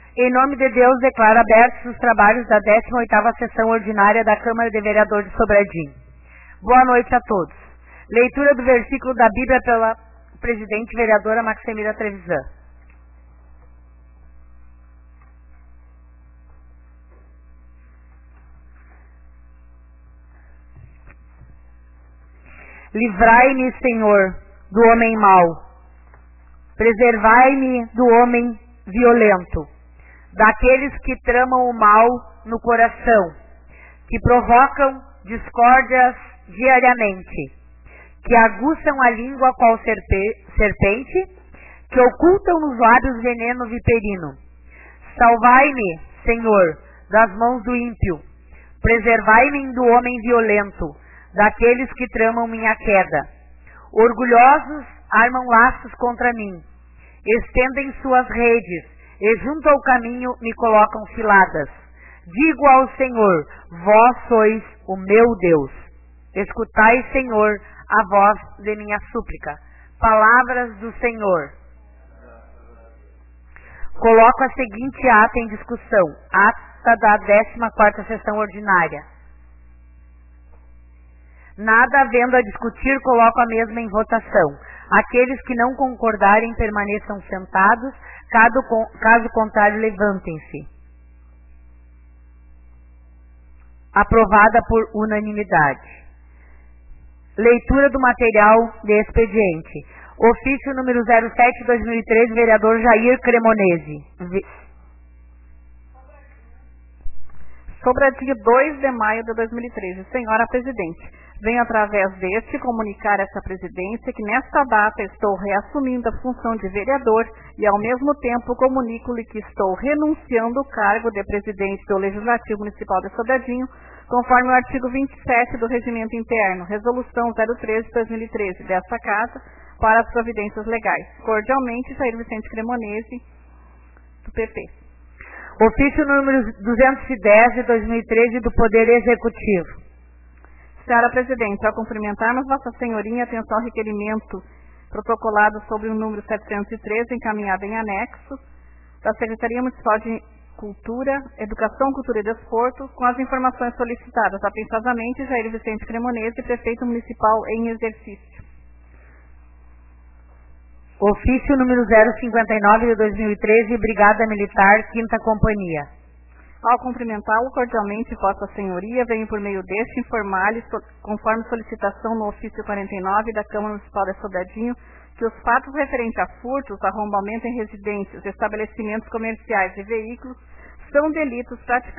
Em nome de Deus, declaro abertos os trabalhos da 18ª Sessão Ordinária da Câmara de Vereadores de Sobradinho. Boa noite a todos. Leitura do versículo da Bíblia pela presidente vereadora Maximila Trevisan. Livrai-me, Senhor, do homem mau. Preservai-me do homem violento, daqueles que tramam o mal no coração, que provocam discórdias diariamente, que aguçam a língua qual serpente, que ocultam nos lábios veneno viperino. Salvai-me, Senhor, das mãos do ímpio. Preservai-me do homem violento, daqueles que tramam minha queda. Orgulhosos armam laços contra mim, estendem suas redes, e junto ao caminho me colocam ciladas. Digo ao Senhor, vós sois o meu Deus. Escutai, Senhor, a voz de minha súplica. Palavras do Senhor. Coloco a seguinte ata em discussão. Ata da 14ª Sessão Ordinária. Nada havendo a discutir, coloco a mesma em votação. Aqueles que não concordarem permaneçam sentados, caso contrário levantem-se. Aprovada por unanimidade. Leitura do material de expediente. Ofício número 07/2013, vereador Jair Cremonese. Sobradinho, 2 de maio de 2013. Senhora Presidente, venho através deste comunicar a essa presidência que nesta data estou reassumindo a função de vereador e ao mesmo tempo comunico-lhe que estou renunciando o cargo de presidente do Legislativo Municipal de Sobradinho, conforme o artigo 27 do Regimento Interno, Resolução 013/2013 desta Casa, para as providências legais. Cordialmente, Jair Vicente Cremonese, do PP. Ofício número 210 de 2013 do Poder Executivo. Senhora Presidente, ao cumprimentarmos Vossa Senhoria em atenção ao requerimento protocolado sobre o número 713, encaminhado em anexo, da Secretaria Municipal de Cultura, Educação, Cultura e Desporto, com as informações solicitadas, atenciosamente, Jair Vicente Cremonese, Prefeito Municipal em exercício. Ofício número 059 de 2013, Brigada Militar, 5ª Companhia. Ao cumprimentá-lo cordialmente, Vossa Senhoria, venho por meio deste informar-lhe, conforme solicitação no ofício 49 da Câmara Municipal de Sobradinho, que os fatos referentes a furtos, arrombamento em residências, estabelecimentos comerciais e veículos são delitos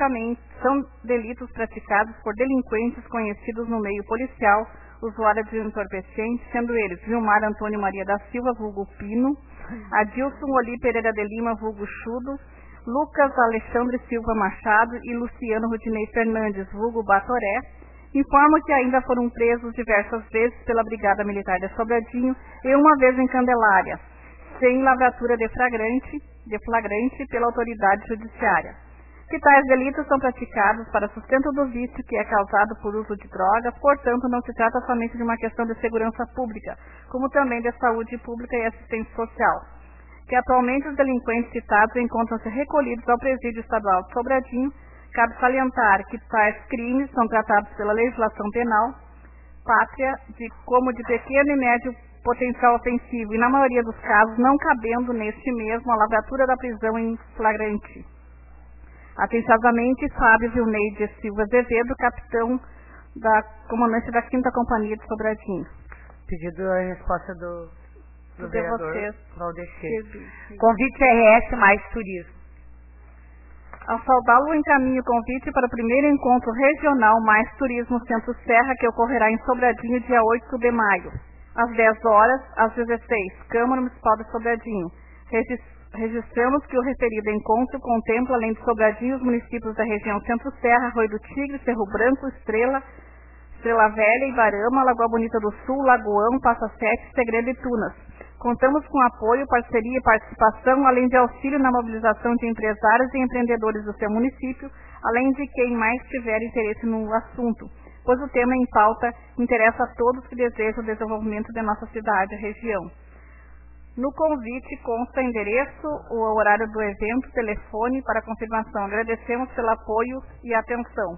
praticados por delinquentes conhecidos no meio policial, usuários de entorpecentes, sendo eles Vilmar Antônio Maria da Silva, vulgo Pino, Adilson Oli Pereira de Lima, vulgo Chudo, Lucas Alexandre Silva Machado e Luciano Rudinei Fernandes, vulgo Batoré. Informo que ainda foram presos diversas vezes pela Brigada Militar de Sobradinho e uma vez em Candelária, sem lavratura de flagrante pela autoridade judiciária. Que tais delitos são praticados para sustento do vício que é causado por uso de drogas, portanto não se trata somente de uma questão de segurança pública, como também de saúde pública e assistência social. Que atualmente os delinquentes citados encontram-se recolhidos ao Presídio Estadual de Sobradinho. Cabe salientar que tais crimes são tratados pela legislação penal pátria como de pequeno e médio potencial ofensivo e, na maioria dos casos, não cabendo neste mesmo a lavratura da prisão em flagrante. Atenciosamente, Fábio Vilneide Silva Azevedo, capitão da comandante da 5ª Companhia de Sobradinho. Pedido a resposta do vereador Valdecir. Sim. Convite RS mais turismo. Ao saudá-lo, encaminho o convite para o primeiro encontro regional Mais Turismo Centro-Serra, que ocorrerá em Sobradinho, dia 8 de maio, às 10 horas, às 16, Câmara Municipal de Sobradinho. Registramos que o referido encontro contempla, além de Sobradinho, os municípios da região Centro-Serra, Arroio do Tigre, Cerro Branco, Estrela Velha, Ibarama, Lagoa Bonita do Sul, Lagoão, Passa Sete, Segredo e Tunas. Contamos com apoio, parceria e participação, além de auxílio na mobilização de empresários e empreendedores do seu município, além de quem mais tiver interesse no assunto, pois o tema em pauta interessa a todos que desejam o desenvolvimento de nossa cidade e região. No convite consta endereço, o horário do evento, telefone para confirmação. Agradecemos pelo apoio e atenção.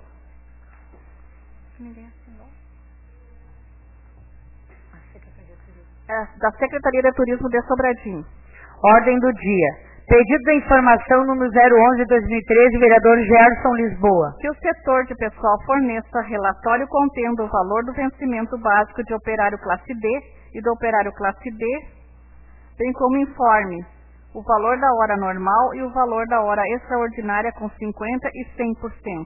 Da Secretaria de Turismo de Sobradinho. Ordem do dia. Pedido de informação número 011/2013, vereador Gerson Lisboa. Que o setor de pessoal forneça relatório contendo o valor do vencimento básico de operário classe D e do operário classe D, bem como informe o valor da hora normal e o valor da hora extraordinária com 50% e 100%.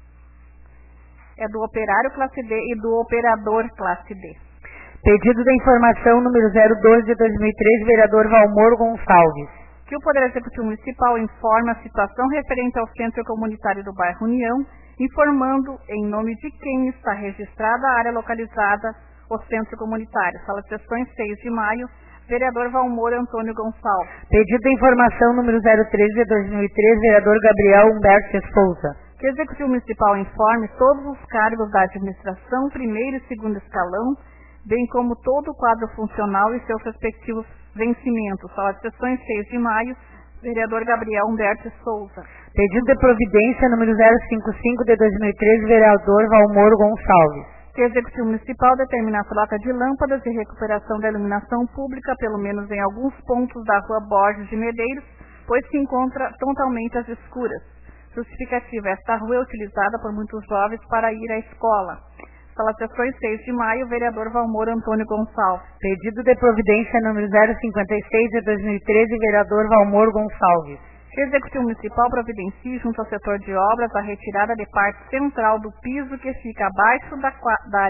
É do operário classe D e do operador classe D. Pedido de informação número 012/2013, vereador Valmor Gonçalves. Que o Poder Executivo Municipal informe a situação referente ao Centro Comunitário do bairro União, informando em nome de quem está registrada a área localizada, o Centro Comunitário. Sala de Sessões, 6 de maio, vereador Valmor Antônio Gonçalves. Pedido de informação número 013/2013, vereador Gabriel Humberto de Souza. Que o Executivo Municipal informe todos os cargos da administração, primeiro e segundo escalão, bem como todo o quadro funcional e seus respectivos vencimentos. Sala de Sessões, 6 de maio, vereador Gabriel Humberto Souza. Pedido de providência número 055/2013, vereador Valmor Gonçalves. Que o Executivo Municipal determine a troca de lâmpadas e recuperação da iluminação pública, pelo menos em alguns pontos da rua Borges de Medeiros, pois se encontra totalmente às escuras. Justificativa: esta rua é utilizada por muitos jovens para ir à escola. Sala de Sessões, 6 de maio, vereador Valmor Antônio Gonçalves. Pedido de providência número 056/2013, vereador Valmor Gonçalves. Que o Executivo Municipal providencie junto ao setor de obras a retirada de parte central do piso que fica abaixo da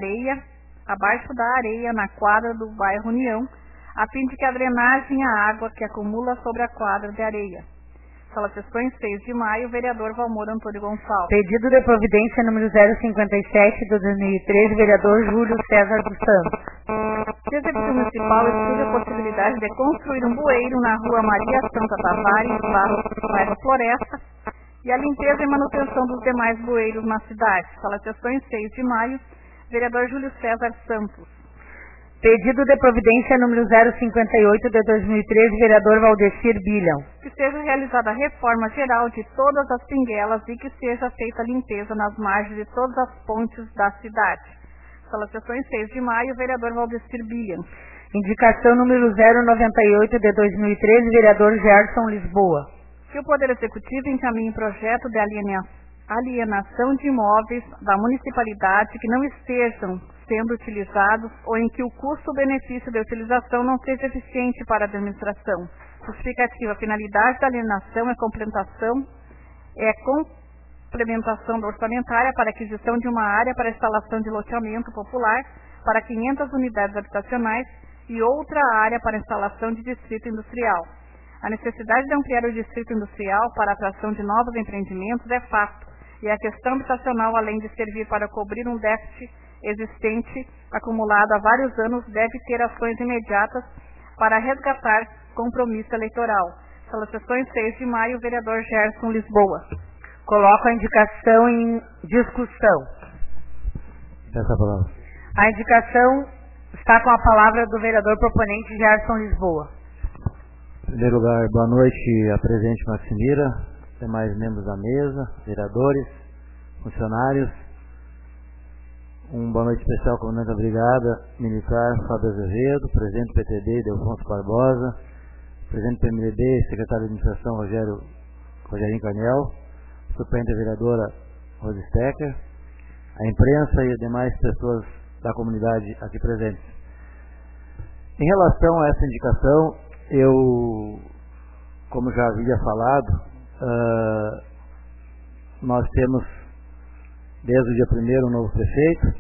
areia na quadra do bairro União, a fim de que a drenagem a água que acumula sobre a quadra de areia. Sala de Sessões, 6 de maio, vereador Valmor Antônio Gonçalves. Pedido de providência número 057/2013, vereador Júlio César dos Santos. Que o Executivo Municipal estude a possibilidade de construir um bueiro na rua Maria Santa Tavares, bairro Floresta, e a limpeza e manutenção dos demais bueiros na cidade. Sala de Sessões, 6 de maio, vereador Júlio César Santos. Pedido de providência número 058/2013, vereador Valdecir Bilham. Que seja realizada a reforma geral de todas as pinguelas e que seja feita a limpeza nas margens de todas as pontes da cidade. Sala de Sessões, 6 de maio, vereador Valdecir Bilham. Indicação número 098/2013, vereador Gerson Lisboa. Que o Poder Executivo encaminhe projeto de alienação de imóveis da municipalidade que não estejam sendo utilizados ou em que o custo-benefício da utilização não seja eficiente para a administração. Justificativa: a finalidade da alienação é complementação orçamentária para aquisição de uma área para instalação de loteamento popular para 500 unidades habitacionais e outra área para instalação de distrito industrial. A necessidade de ampliar o distrito industrial para a atração de novos empreendimentos é fato, e a questão habitacional, além de servir para cobrir um déficit existente acumulado há vários anos, deve ter ações imediatas para resgatar compromisso eleitoral. Sala de Sessões, 6 de maio, vereador Gerson Lisboa. Coloco a indicação em discussão. Essa palavra. A indicação está com a palavra do vereador proponente Gerson Lisboa. Em primeiro lugar, boa noite a presente Maximira, demais membros da mesa, vereadores, funcionários. Boa noite especial ao comandante da Brigada Militar Fábio Azevedo, presidente do PTD Delfonso Barbosa, presidente do PMDB, secretário de Administração Rogerinho Carniel, suplente vereadora Rose Stecker, a imprensa e as demais pessoas da comunidade aqui presentes. Em relação a essa indicação, eu, como já havia falado, nós temos desde o dia 1º um novo prefeito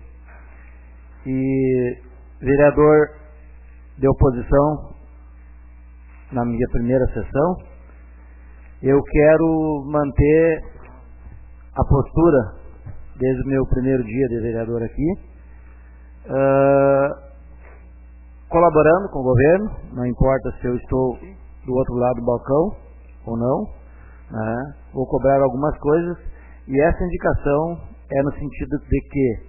e vereador de oposição na minha primeira sessão. Eu quero manter a postura desde o meu primeiro dia de vereador aqui, colaborando com o governo, não importa se eu estou do outro lado do balcão ou não, né? Vou cobrar algumas coisas, e essa indicação é no sentido de que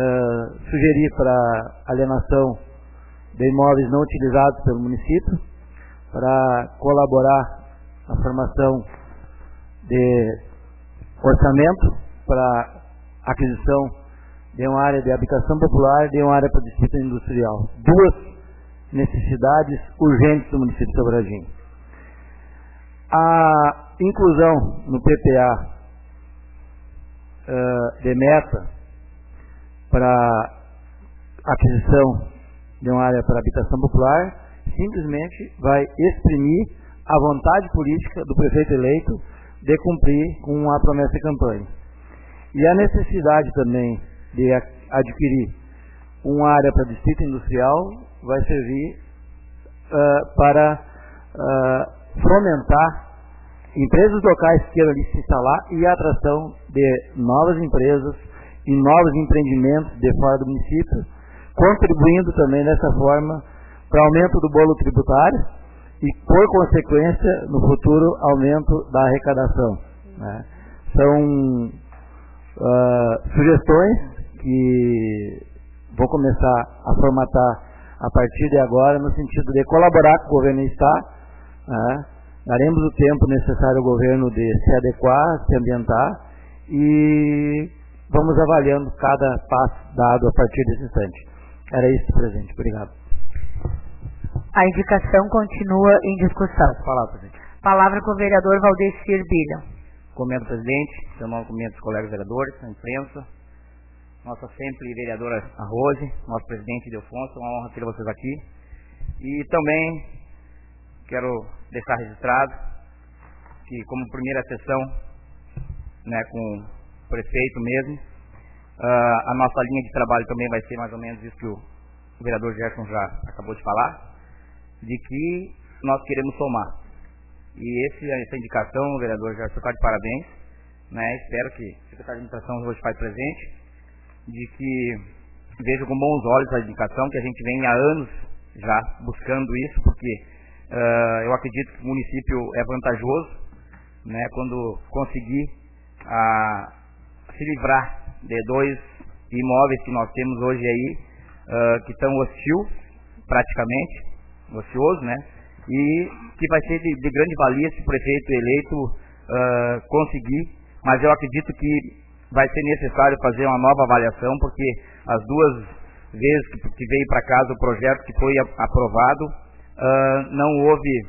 sugerir para alienação de imóveis não utilizados pelo município, para colaborar na formação de orçamento para aquisição de uma área de habitação popular e de uma área para distrito industrial. Duas necessidades urgentes do município de Sobradinho. A inclusão no PPA de meta para aquisição de uma área para habitação popular simplesmente vai exprimir a vontade política do prefeito eleito de cumprir com a promessa de campanha. E a necessidade também de adquirir uma área para distrito industrial vai servir para fomentar empresas locais que queiram ali se instalar e a atração de novas empresas e novos empreendimentos de fora do município, contribuindo também dessa forma para aumento do bolo tributário e, por consequência, no futuro, aumento da arrecadação, né? São sugestões que vou começar a formatar a partir de agora, no sentido de colaborar com o governo do Estado, né? Daremos o tempo necessário ao governo de se adequar, se ambientar e vamos avaliando cada passo dado a partir desse instante. Era isso, presidente. Obrigado. A indicação continua em discussão. Palavra, presidente. Palavra com o vereador Valdecir Bilha. Comento, presidente, seu nome comento os colegas vereadores, a imprensa, nossa sempre vereadora Rose, nosso presidente Delfonso, uma honra ter vocês aqui. E também quero deixar registrado que, como primeira sessão, né, com o prefeito mesmo, a nossa linha de trabalho também vai ser mais ou menos isso que o vereador Gerson já acabou de falar, de que nós queremos somar. E essa indicação, o vereador Gerson está de parabéns, né? Espero que o secretário de administração hoje faz presente, de que veja com bons olhos a indicação, que a gente vem há anos já buscando isso, porque eu acredito que o município é vantajoso, né, quando conseguir se livrar de dois imóveis que nós temos hoje aí, que estão praticamente ociosos, né, e que vai ser de grande valia se o prefeito eleito conseguir, mas eu acredito que vai ser necessário fazer uma nova avaliação, porque as duas vezes que veio para casa o projeto que foi aprovado, não houve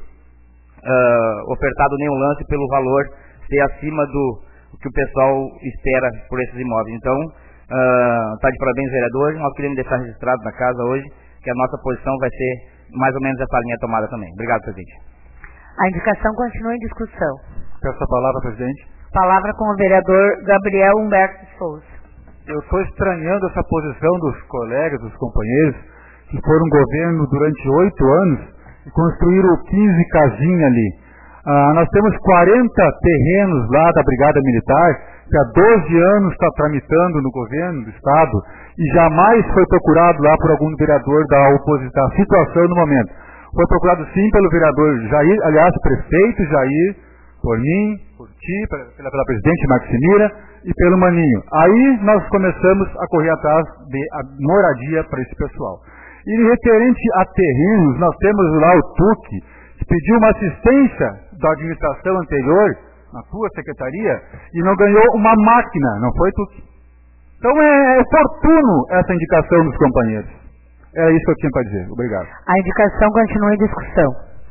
ofertado nenhum lance pelo valor ser acima do que o pessoal espera por esses imóveis. Então, está de parabéns, vereador. Nós queremos deixar registrado na casa hoje que a nossa posição vai ser mais ou menos essa linha tomada também. Obrigado, presidente. A indicação continua em discussão. Peço a palavra, presidente. Palavra com o vereador Gabriel Humberto de Souza. Eu estou estranhando essa posição dos colegas, dos companheiros, que foram governo durante 8 anos e construíram 15 casinhas ali. Nós temos 40 terrenos lá da Brigada Militar, que há 12 anos está tramitando no governo do Estado, e jamais foi procurado lá por algum vereador da oposição, da situação no momento. Foi procurado sim pelo vereador Jair, aliás, prefeito Jair, por mim, por ti, pela presidente Maximira e pelo Maninho. Aí nós começamos a correr atrás de moradia para esse pessoal. E referente a terrenos, nós temos lá o TUC, que pediu uma assistência da administração anterior, na tua secretaria, e não ganhou uma máquina, não foi TUC. Então é oportuno essa indicação dos companheiros. Era isso que eu tinha para dizer. Obrigado. A indicação continua em discussão.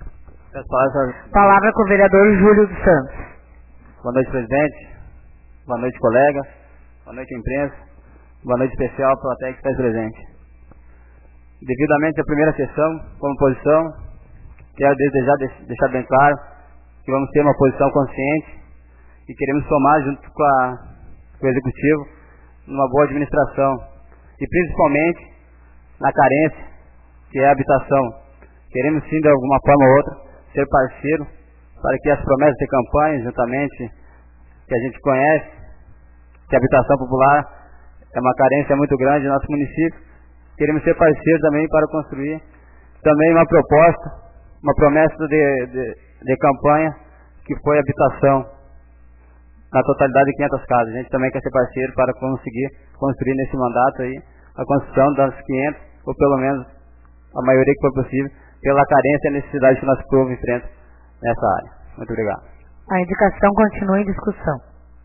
Palavra com o vereador Júlio dos Santos. Boa noite, presidente. Boa noite, colegas. Boa noite, imprensa. Boa noite especial para o ATEC que está presente. Devidamente à primeira sessão, como posição, quero deixar bem claro que vamos ter uma posição consciente e queremos somar junto com o Executivo numa boa administração e principalmente na carência, que é a habitação. Queremos sim, de alguma forma ou outra, ser parceiro para que as promessas de campanha, juntamente, que a gente conhece, que a habitação popular é uma carência muito grande no nosso município, queremos ser parceiros também para construir também uma proposta, uma promessa de campanha, que foi habitação na totalidade de 500 casas. A gente também quer ser parceiro para conseguir construir nesse mandato aí a construção das 500, ou pelo menos a maioria que for possível, pela carência e necessidade que nosso povo enfrenta nessa área. Muito obrigado. A indicação continua em discussão.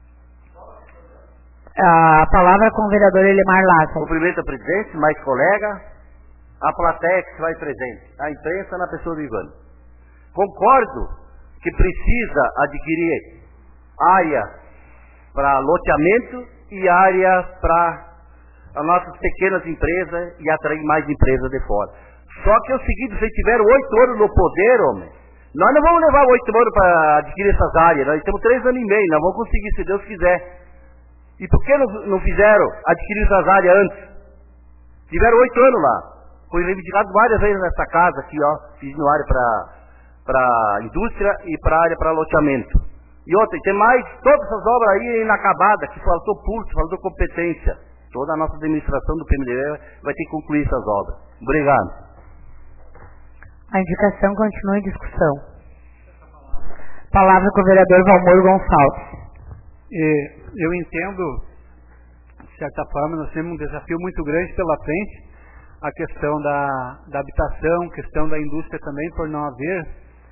A palavra com o vereador Elimar Lázaro. Cumprimento a presidente, mais colega, a plateia que se vai presente, a imprensa na pessoa do Ivano. Concordo que precisa adquirir área para loteamento e área para as nossas pequenas empresas e atrair mais empresas de fora. Só que é o seguinte, se tiver 8 anos no poder, homem, nós não vamos levar 8 anos para adquirir essas áreas, nós temos 3 anos e meio, nós vamos conseguir, se Deus quiser. E por que não fizeram adquirir essas áreas antes? Tiveram 8 anos lá. Foi reivindicado várias vezes nessa casa aqui, ó, pedindo área para indústria e para área para loteamento. E outra, tem mais, todas essas obras aí inacabadas, que faltou pulso, faltou competência. Toda a nossa administração do PMDB vai ter que concluir essas obras. Obrigado. A indicação continua em discussão. Palavra com o vereador Valmor Gonçalves. Eu entendo, de certa forma, nós temos um desafio muito grande pela frente, a questão da habitação, questão da indústria também, por não haver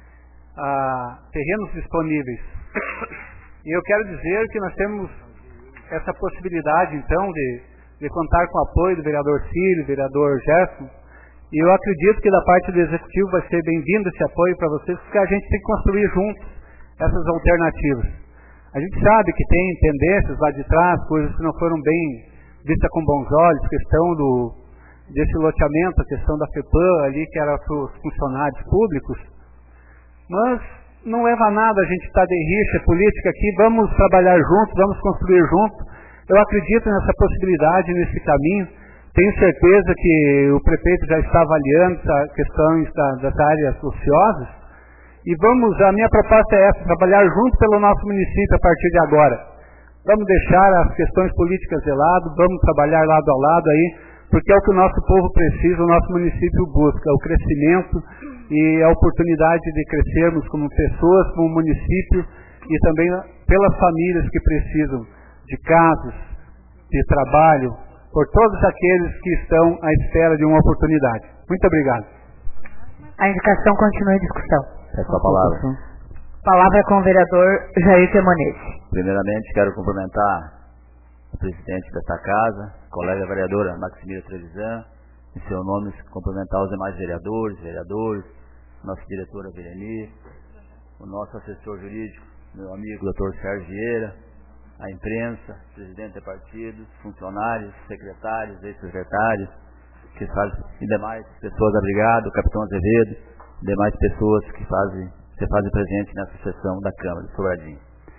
terrenos disponíveis. E eu quero dizer que nós temos essa possibilidade, então, de contar com o apoio do vereador Cílio, do vereador Gerson, e eu acredito que da parte do Executivo vai ser bem-vindo esse apoio para vocês, porque a gente tem que construir juntos essas alternativas. A gente sabe que tem tendências lá de trás, coisas que não foram bem vistas com bons olhos, questão desse loteamento, a questão da FEPAM ali, que era para os funcionários públicos, mas não leva a nada a gente estar de rixa política aqui, vamos trabalhar juntos, vamos construir juntos. Eu acredito nessa possibilidade, nesse caminho, tenho certeza que o prefeito já está avaliando questões das áreas ociosas, e a minha proposta é essa, trabalhar junto pelo nosso município a partir de agora. Vamos deixar as questões políticas de lado, vamos trabalhar lado a lado aí, porque é o que o nosso povo precisa, o nosso município busca, o crescimento e a oportunidade de crescermos como pessoas, como município, e também pelas famílias que precisam de casas, de trabalho, por todos aqueles que estão à espera de uma oportunidade. Muito obrigado. A indicação continua em discussão. Essa é a palavra. Palavra com o vereador Jair Temonese. Primeiramente, quero cumprimentar o presidente desta casa, a colega vereadora Maximila Trevisan, em seu nome cumprimentar os demais vereadores, nossa diretora Vereni, o nosso assessor jurídico, meu amigo Dr. Sérgio Vieira, a imprensa, presidente de partidos, funcionários, secretários, ex-secretários, que fazem, e demais pessoas, obrigado, capitão Azevedo, demais pessoas que se fazem presente nessa sessão da Câmara de Sobradinho.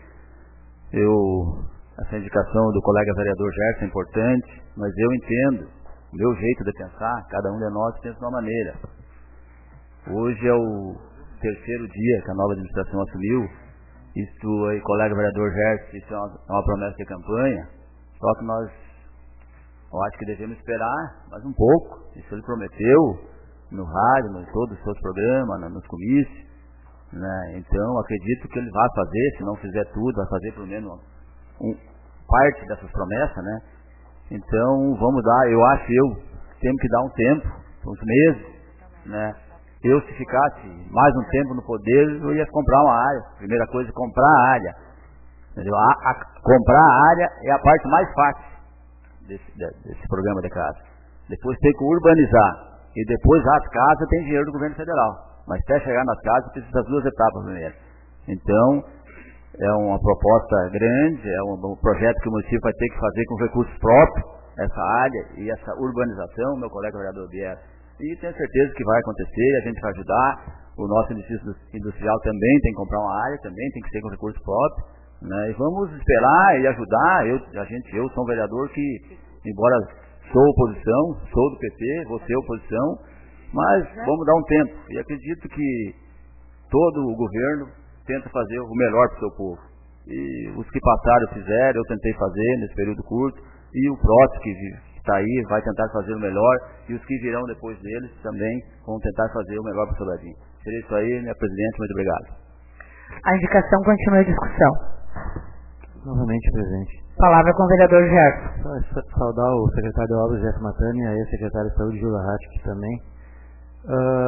Essa indicação do colega vereador Gerson é importante, mas eu entendo, o meu jeito de pensar, cada um de nós pensa de uma maneira. Hoje é o 3º dia que a nova administração assumiu, isto aí, colega vereador Gerson, isso é uma promessa de campanha, só que eu acho que devemos esperar mais um pouco. Isso ele prometeu no rádio, em todos os seus programas, nos comícios, né? Então acredito que ele vai fazer, se não fizer tudo, vai fazer pelo menos parte dessas promessas, né? Então vamos dar, temos que dar um tempo, uns meses, né? Se ficasse mais um tempo no poder, eu ia comprar uma área. Primeira coisa, comprar a área. Entendeu? Comprar a área é a parte mais fácil desse programa de casa. Depois tem que urbanizar. E depois as casas tem dinheiro do governo federal. Mas até chegar nas casas precisa das 2 etapas primeiro. Então, é uma proposta grande, é um projeto que o município vai ter que fazer com recursos próprios, essa área e essa urbanização, meu colega vereador Bier. E tenho certeza que vai acontecer, a gente vai ajudar. O nosso edifício industrial também tem que comprar uma área, também tem que ser com recursos próprios, né? E vamos esperar e ajudar. Eu sou um vereador que, embora sou oposição, sou do PT, vou ser oposição, mas vamos dar um tempo. E acredito que todo o governo tenta fazer o melhor para o seu povo. E os que passaram fizeram, eu tentei fazer nesse período curto, e o próximo que está aí vai tentar fazer o melhor, e os que virão depois deles também vão tentar fazer o melhor para o Sobradinho. Seria isso aí, minha presidente, muito obrigado. A indicação continua em discussão. Novamente, presidente. Palavra com o vereador Gerson. Só saudar o secretário de Obras, Jeff Matani, e a ex-secretária de Saúde, Júlia Hatch, também.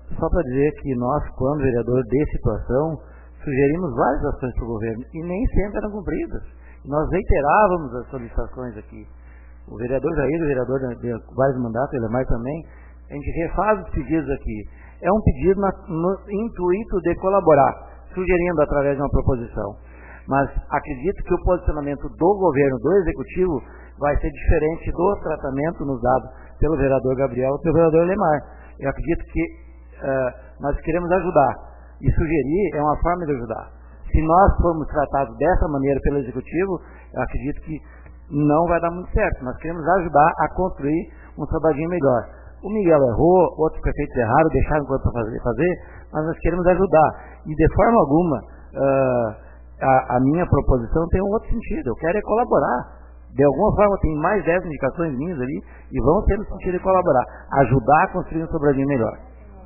só para dizer que nós, quando vereador de situação, sugerimos várias ações para o governo e nem sempre eram cumpridas. Nós reiterávamos as solicitações aqui. O vereador Jair, o vereador de vários mandatos, ele é mais também, a gente refaz os pedidos aqui. É um pedido no intuito de colaborar, sugerindo através de uma proposição. Mas acredito que o posicionamento do governo, do executivo, vai ser diferente do tratamento nos dado pelo vereador Gabriel e pelo vereador Lemar. Eu acredito que nós queremos ajudar. E sugerir é uma forma de ajudar. Se nós formos tratados dessa maneira pelo executivo, eu acredito que não vai dar muito certo. Nós queremos ajudar a construir um Sobradinho melhor. O Miguel errou, outros prefeitos erraram, deixaram coisa para fazer, mas nós queremos ajudar. E de forma alguma, a minha proposição tem um outro sentido. Eu quero é colaborar. De alguma forma, tem mais 10 indicações minhas ali e vão ter no sentido de colaborar. Ajudar a construir um Sobradinho melhor.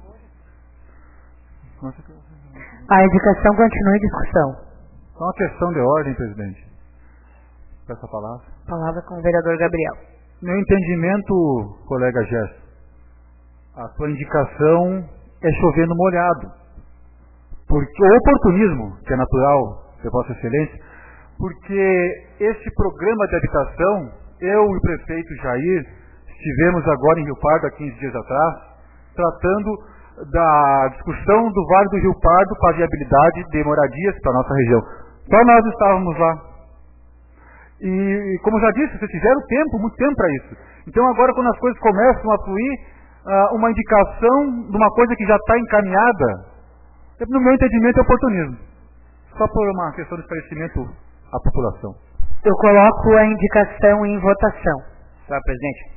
A indicação continua em discussão. Só uma questão de ordem, presidente. Peço a palavra. Palavra com o vereador Gabriel. Meu entendimento, colega Gerson, a sua indicação é chover no molhado. Porque o oportunismo, que é natural de Vossa Excelência, porque esse programa de habitação, eu e o prefeito Jair estivemos agora em Rio Pardo, há 15 dias atrás, tratando da discussão do Vale do Rio Pardo para a viabilidade de moradias para a nossa região. Só nós estávamos lá. E, como já disse, vocês tiveram tempo, muito tempo para isso. Então agora, quando as coisas começam a fluir, uma indicação de uma coisa que já está encaminhada, no meu entendimento é oportunismo. Só por uma questão de esclarecimento à população. Eu coloco a indicação em votação. Senhor presidente.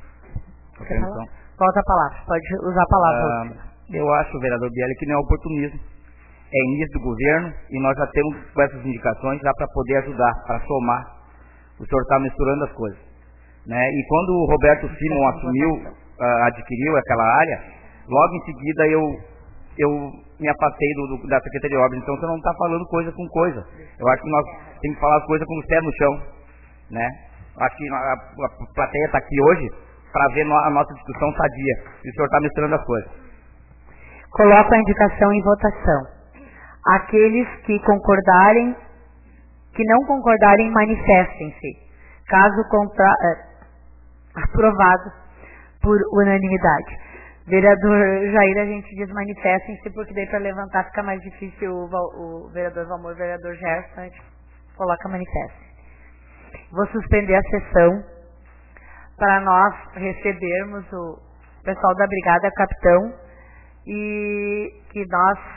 Volta a palavra, pode usar a palavra. Eu acho, vereador Bieli, que não é oportunismo. É início do governo e nós já temos com essas indicações já para poder ajudar, para somar. O senhor está misturando as coisas. Né? E quando o Roberto Simon adquiriu aquela área, logo em seguida eu me afastei da Secretaria de Obras. Então o senhor não está falando coisa com coisa. Eu acho que nós temos que falar as coisas com os pés no chão. Né? Acho que a plateia está aqui hoje para ver a nossa discussão sadia. E o senhor está misturando as coisas. Coloco a indicação em votação. Aqueles que concordarem, que não concordarem, manifestem-se. Caso contrário, aprovado por unanimidade. Vereador Jair, a gente diz manifestem-se, porque daí para levantar fica mais difícil o vereador Valmor e o vereador Gerson, a gente coloca manifestem. Vou suspender a sessão para nós recebermos o pessoal da Brigada Capitão e que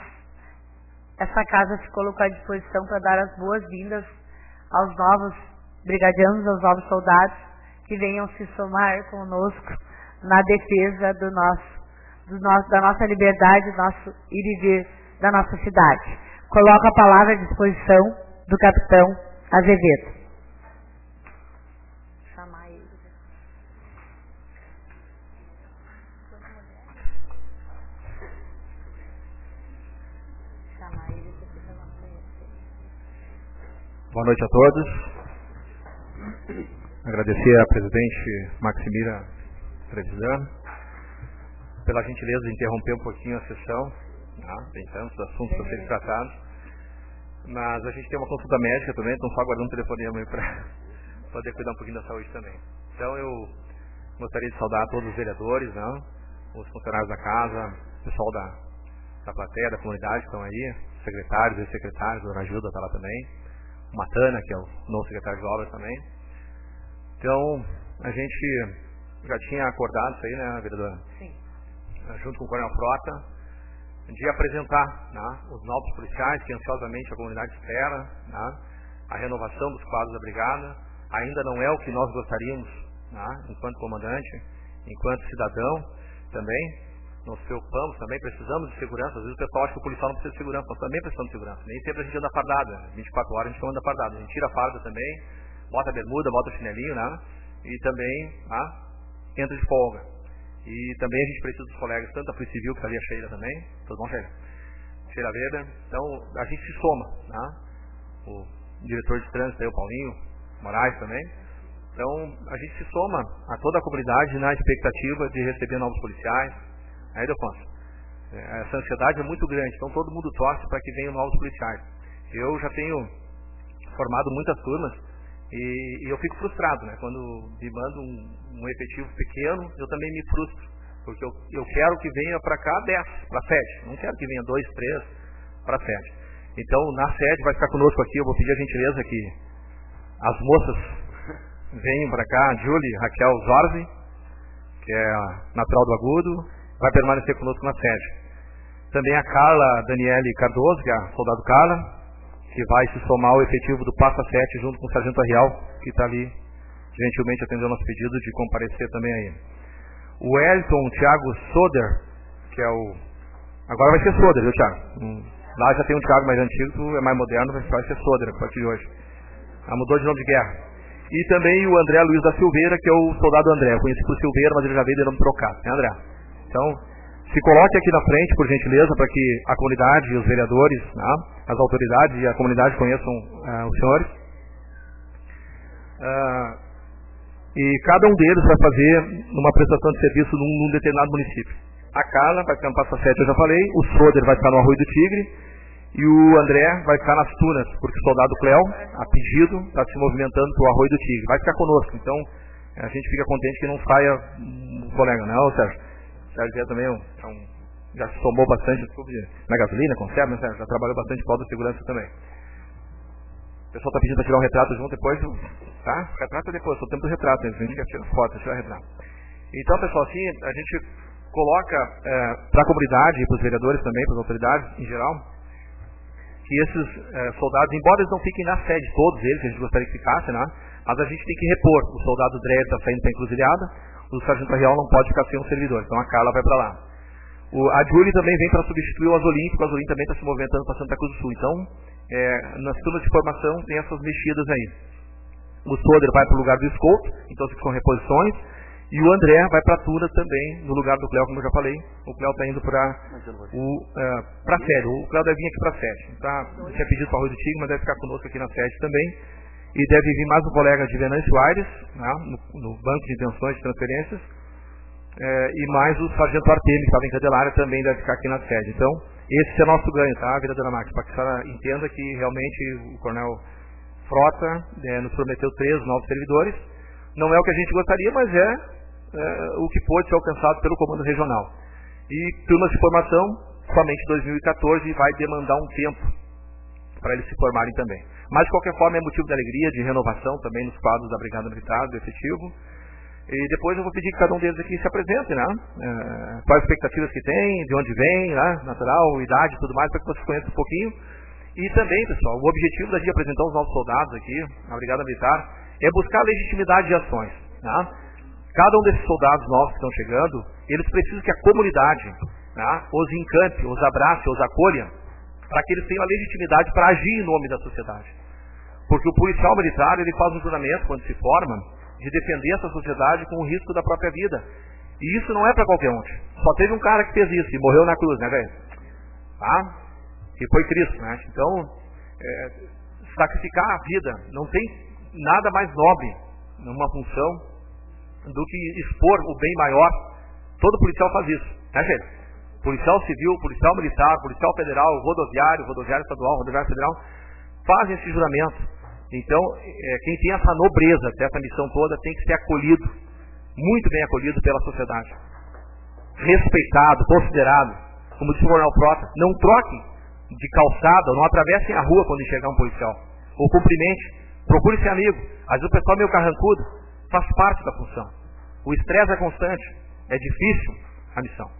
essa casa se colocou à disposição para dar as boas-vindas aos novos brigadianos, aos novos soldados que venham se somar conosco na defesa da nossa liberdade, do nosso ir e vir da nossa cidade. Coloco a palavra à disposição do capitão Azevedo. Chamar ele. Boa noite a todos. Agradecer à presidente Maximira Trevisan pela gentileza de interromper um pouquinho a sessão. Tem tantos assuntos a serem tratados. Mas a gente tem uma consulta médica também, então só aguardando um telefonema para poder cuidar um pouquinho da saúde também. Então eu gostaria de saudar todos os vereadores, os funcionários da casa, o pessoal da plateia, da comunidade que estão aí, secretários e secretários, a Dona Gilda está lá também, o Matana, que é o novo secretário de obras também. Então, a gente já tinha acordado isso aí, né, vereadora? Sim. Junto com o Coronel Frota, de apresentar os novos policiais que ansiosamente a comunidade espera, a renovação dos quadros da brigada. Ainda não é o que nós gostaríamos, enquanto comandante, enquanto cidadão também. Nos preocupamos também, precisamos de segurança. Às vezes o pessoal acha que o policial não precisa de segurança, nós também precisamos de segurança. Nem sempre a gente anda fardado, 24 horas a gente não anda fardado. A gente tira a farda também, bota a bermuda, bota o chinelinho, e também entra de folga. E também a gente precisa dos colegas, tanto a Polícia Civil, que está ali a Sheila também, tudo bom, Sheila? Sheila Weber. Então a gente se soma, o diretor de trânsito aí, o Paulinho Moraes também. Então a gente se soma a toda a comunidade na expectativa de receber novos policiais. Aí, Delfonso, Essa ansiedade é muito grande, então todo mundo torce para que venham novos policiais. Eu já tenho formado muitas turmas e eu fico frustrado, né? Quando me mandam um efetivo pequeno, eu também me frustro, porque eu quero que venha para cá 10, para a sede, não quero que venha 2, 3 para a sede. Então, na sede vai ficar conosco aqui, eu vou pedir a gentileza que as moças venham para cá, Julie, Raquel Zorzi, que é natural do Agudo, vai permanecer conosco na sede. Também a Carla Daniele Cardoso, que é a soldado Carla, que vai se somar ao efetivo do Passa 7 junto com o Sargento Arrial, que está ali gentilmente atendendo nosso pedido de comparecer também aí. O Wellington Thiago Soder, que é o... Agora vai ser Soder, viu, Thiago? Lá já tem um Thiago mais antigo, tu é mais moderno, vai ser Soder a partir de hoje. Mudou de nome de guerra. E também o André Luiz da Silveira, que é o soldado André. Eu conheci por Silveira, mas ele já veio de nome trocado, né, André? Então, se coloque aqui na frente, por gentileza, para que a comunidade, os vereadores, né, as autoridades e a comunidade conheçam os senhores. E cada um deles vai fazer uma prestação de serviço num determinado município. A Carla vai ficar no Passa 7, eu já falei. O Soder vai ficar no Arroio do Tigre. E o André vai ficar nas Tunas, porque o soldado Cléo, a pedido, está se movimentando para o Arroio do Tigre. Vai ficar conosco, então a gente fica contente que não saia um colega, não, Sérgio? O Sérgio também já se somou bastante na gasolina, conserva, né, Sérgio? Já trabalhou bastante com a segurança também. O pessoal está pedindo para tirar um retrato junto depois, tá? Retrato depois, só o tempo do retrato, a gente quer tirar foto, tirar retrato. Então, pessoal, assim, a gente coloca para a comunidade e para os vereadores também, para as autoridades em geral, que esses soldados, embora eles não fiquem na sede, todos eles, que a gente gostaria que ficassem, né? Mas a gente tem que repor. O soldado Dreyer está saindo para a encruzilhada, o sargento Real não pode ficar sem um servidor, então a Carla vai para lá. A Julie também vem para substituir o Azolim, porque o Azolim também está se movimentando para Santa Cruz do Sul. Então, nas turmas de formação tem essas mexidas aí. O Soder vai para o lugar do escolto, então são reposições. E o André vai para a Tuna também, no lugar do Cléo, como eu já falei. O Cléo está indo para a sede. O Cléo deve vir aqui para a sede. Tá? Tinha pedido para o Arroio do Tigre, mas deve ficar conosco aqui na sede também. E deve vir mais um colega de Venâncio Aires, né, no banco de intenções de transferências. E mais o sargento Artemio, que estava em Candelária, também deve ficar aqui na sede. Então, esse é nosso ganho, tá, vereadora Max? Para que a senhora entenda que realmente o coronel Frota nos prometeu 3 novos servidores. Não é o que a gente gostaria, mas o que pôde ser alcançado pelo comando regional. E turmas de formação, somente 2014, vai demandar um tempo para eles se formarem também. Mas, de qualquer forma, é motivo de alegria, de renovação também nos quadros da Brigada Militar, do efetivo. E depois eu vou pedir que cada um deles aqui se apresente, né? Quais expectativas que tem, de onde vem, né? Natural, idade e tudo mais, para que vocês conheçam um pouquinho. E também, pessoal, o objetivo da gente apresentar os novos soldados aqui, na Brigada Militar, é buscar a legitimidade de ações, né? Cada um desses soldados novos que estão chegando, eles precisam que a comunidade, né, os encante, os abrace, os acolha, para que eles tenham a legitimidade para agir em nome da sociedade. Porque o policial militar, ele faz um juramento, quando se forma, de defender essa sociedade com o risco da própria vida. E isso não é para qualquer um. Só teve um cara que fez isso e morreu na cruz, né, velho? Tá? Que foi Cristo, né? Então, sacrificar a vida não tem nada mais nobre numa função do que expor o bem maior. Todo policial faz isso, né, gente? Policial civil, policial militar, policial federal, rodoviário estadual, rodoviário federal, fazem esse juramento. Então, quem tem essa nobreza, essa missão toda, tem que ser acolhido, muito bem acolhido pela sociedade. Respeitado, considerado. Como disse o coronel Frota, não troquem de calçada, não atravessem a rua quando enxergar um policial. Ou cumprimente, procure ser amigo. Às vezes o pessoal é meio carrancudo, faz parte da função. O estresse é constante, é difícil a missão.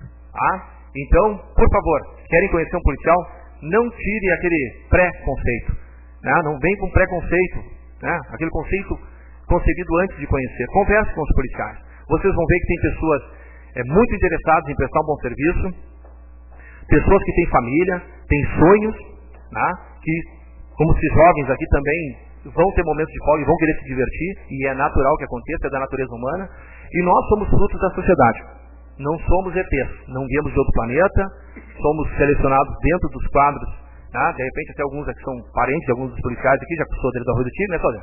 Então, por favor, querem conhecer um policial? Não tire aquele pré-conceito. Né? Não vem com preconceito, né? Aquele conceito concebido antes de conhecer. Converse com os policiais. Vocês vão ver que tem pessoas muito interessadas em prestar um bom serviço, pessoas que têm família, têm sonhos, né? Que, como esses jovens aqui também, vão ter momentos de folga e vão querer se divertir, e é natural que aconteça, é da natureza humana, e nós somos frutos da sociedade. Não somos ETs, não viemos de outro planeta, somos selecionados dentro dos quadros, tá? De repente até alguns aqui são parentes de alguns dos policiais aqui, já que o Soder do Arroio do Tigre, né, Soder?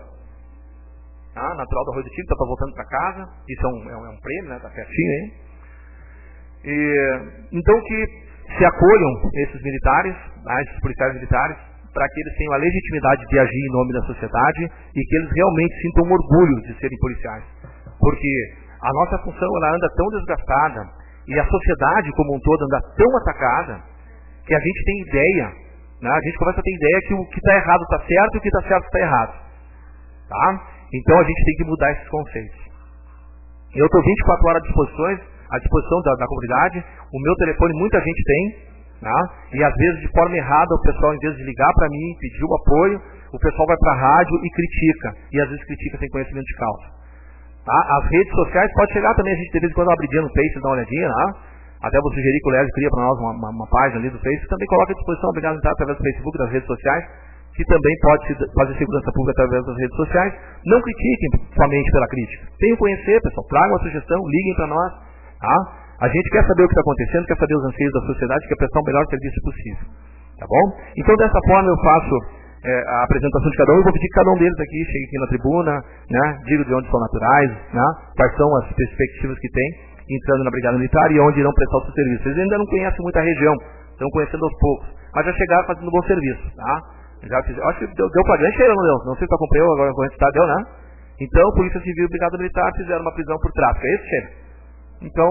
Natural do Arroio do Tigre, está voltando para casa, isso é um prêmio, né, tá certinho aí. Então que se acolham esses militares, esses policiais militares, para que eles tenham a legitimidade de agir em nome da sociedade e que eles realmente sintam orgulho de serem policiais. Porque a nossa função ela anda tão desgastada e a sociedade como um todo anda tão atacada que a gente tem ideia, né? A gente começa a ter ideia que o que está errado está certo e o que está certo está errado. Tá? Então a gente tem que mudar esses conceitos. Eu estou 24 horas à disposição da comunidade. O meu telefone muita gente tem. Tá? E às vezes de forma errada o pessoal, em vez de ligar para mim, pedir o apoio, o pessoal vai para a rádio e critica. E às vezes critica sem conhecimento de causa. Tá? As redes sociais, pode chegar também, a gente de vez em quando abridinha no Face, dá uma olhadinha. Tá? Até vou sugerir que o Léo cria para nós uma página ali do Face. Também coloca à disposição, obrigado, tá? Através do Facebook, das redes sociais, que também pode fazer segurança pública através das redes sociais. Não critiquem somente pela crítica. Tenham conhecer, pessoal. Tragam uma sugestão, liguem para nós. Tá? A gente quer saber o que está acontecendo, quer saber os anseios da sociedade, quer prestar o melhor serviço possível. Tá bom? Então, dessa forma, eu faço a apresentação de cada um. Eu vou pedir que cada um deles aqui chegue aqui na tribuna, né? Diga de onde são naturais, né? Quais são as perspectivas que tem, entrando na Brigada Militar e onde irão prestar o seu serviço. Eles ainda não conhecem muita região, estão conhecendo aos poucos, mas já chegaram fazendo um bom serviço. Tá? Acho que deu flagrante aí, não deu? Não sei se tu acompanhou agora a corrente, deu, né? Então, Polícia Civil e Brigada Militar fizeram uma prisão por tráfico. É isso, chefe? Então,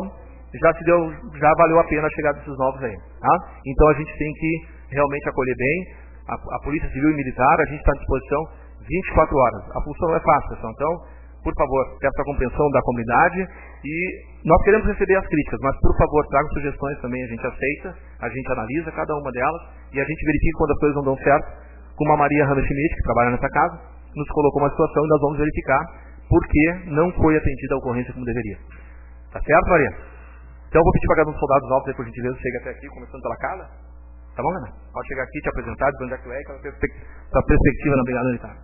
já valeu a pena a chegada desses novos aí. Tá? Então a gente tem que realmente acolher bem a Polícia Civil e Militar, a gente está à disposição 24 horas. A função não é fácil, pessoal. Então, por favor, peço a compreensão da comunidade e nós queremos receber as críticas, mas por favor, tragam sugestões também, a gente aceita, a gente analisa cada uma delas e a gente verifica quando as coisas não dão certo, como a Maria Hammerschmidt, que trabalha nessa casa, nos colocou uma situação e nós vamos verificar por que não foi atendida a ocorrência como deveria. Tá certo, Maria? Então eu vou pedir para cada um dos soldados novos aí, por gentileza, chega até aqui, começando pela Carla. Tá bom, Ana? Pode chegar aqui, te apresentar, dizer onde é que tu é, aquela perspectiva na Brigada Militar.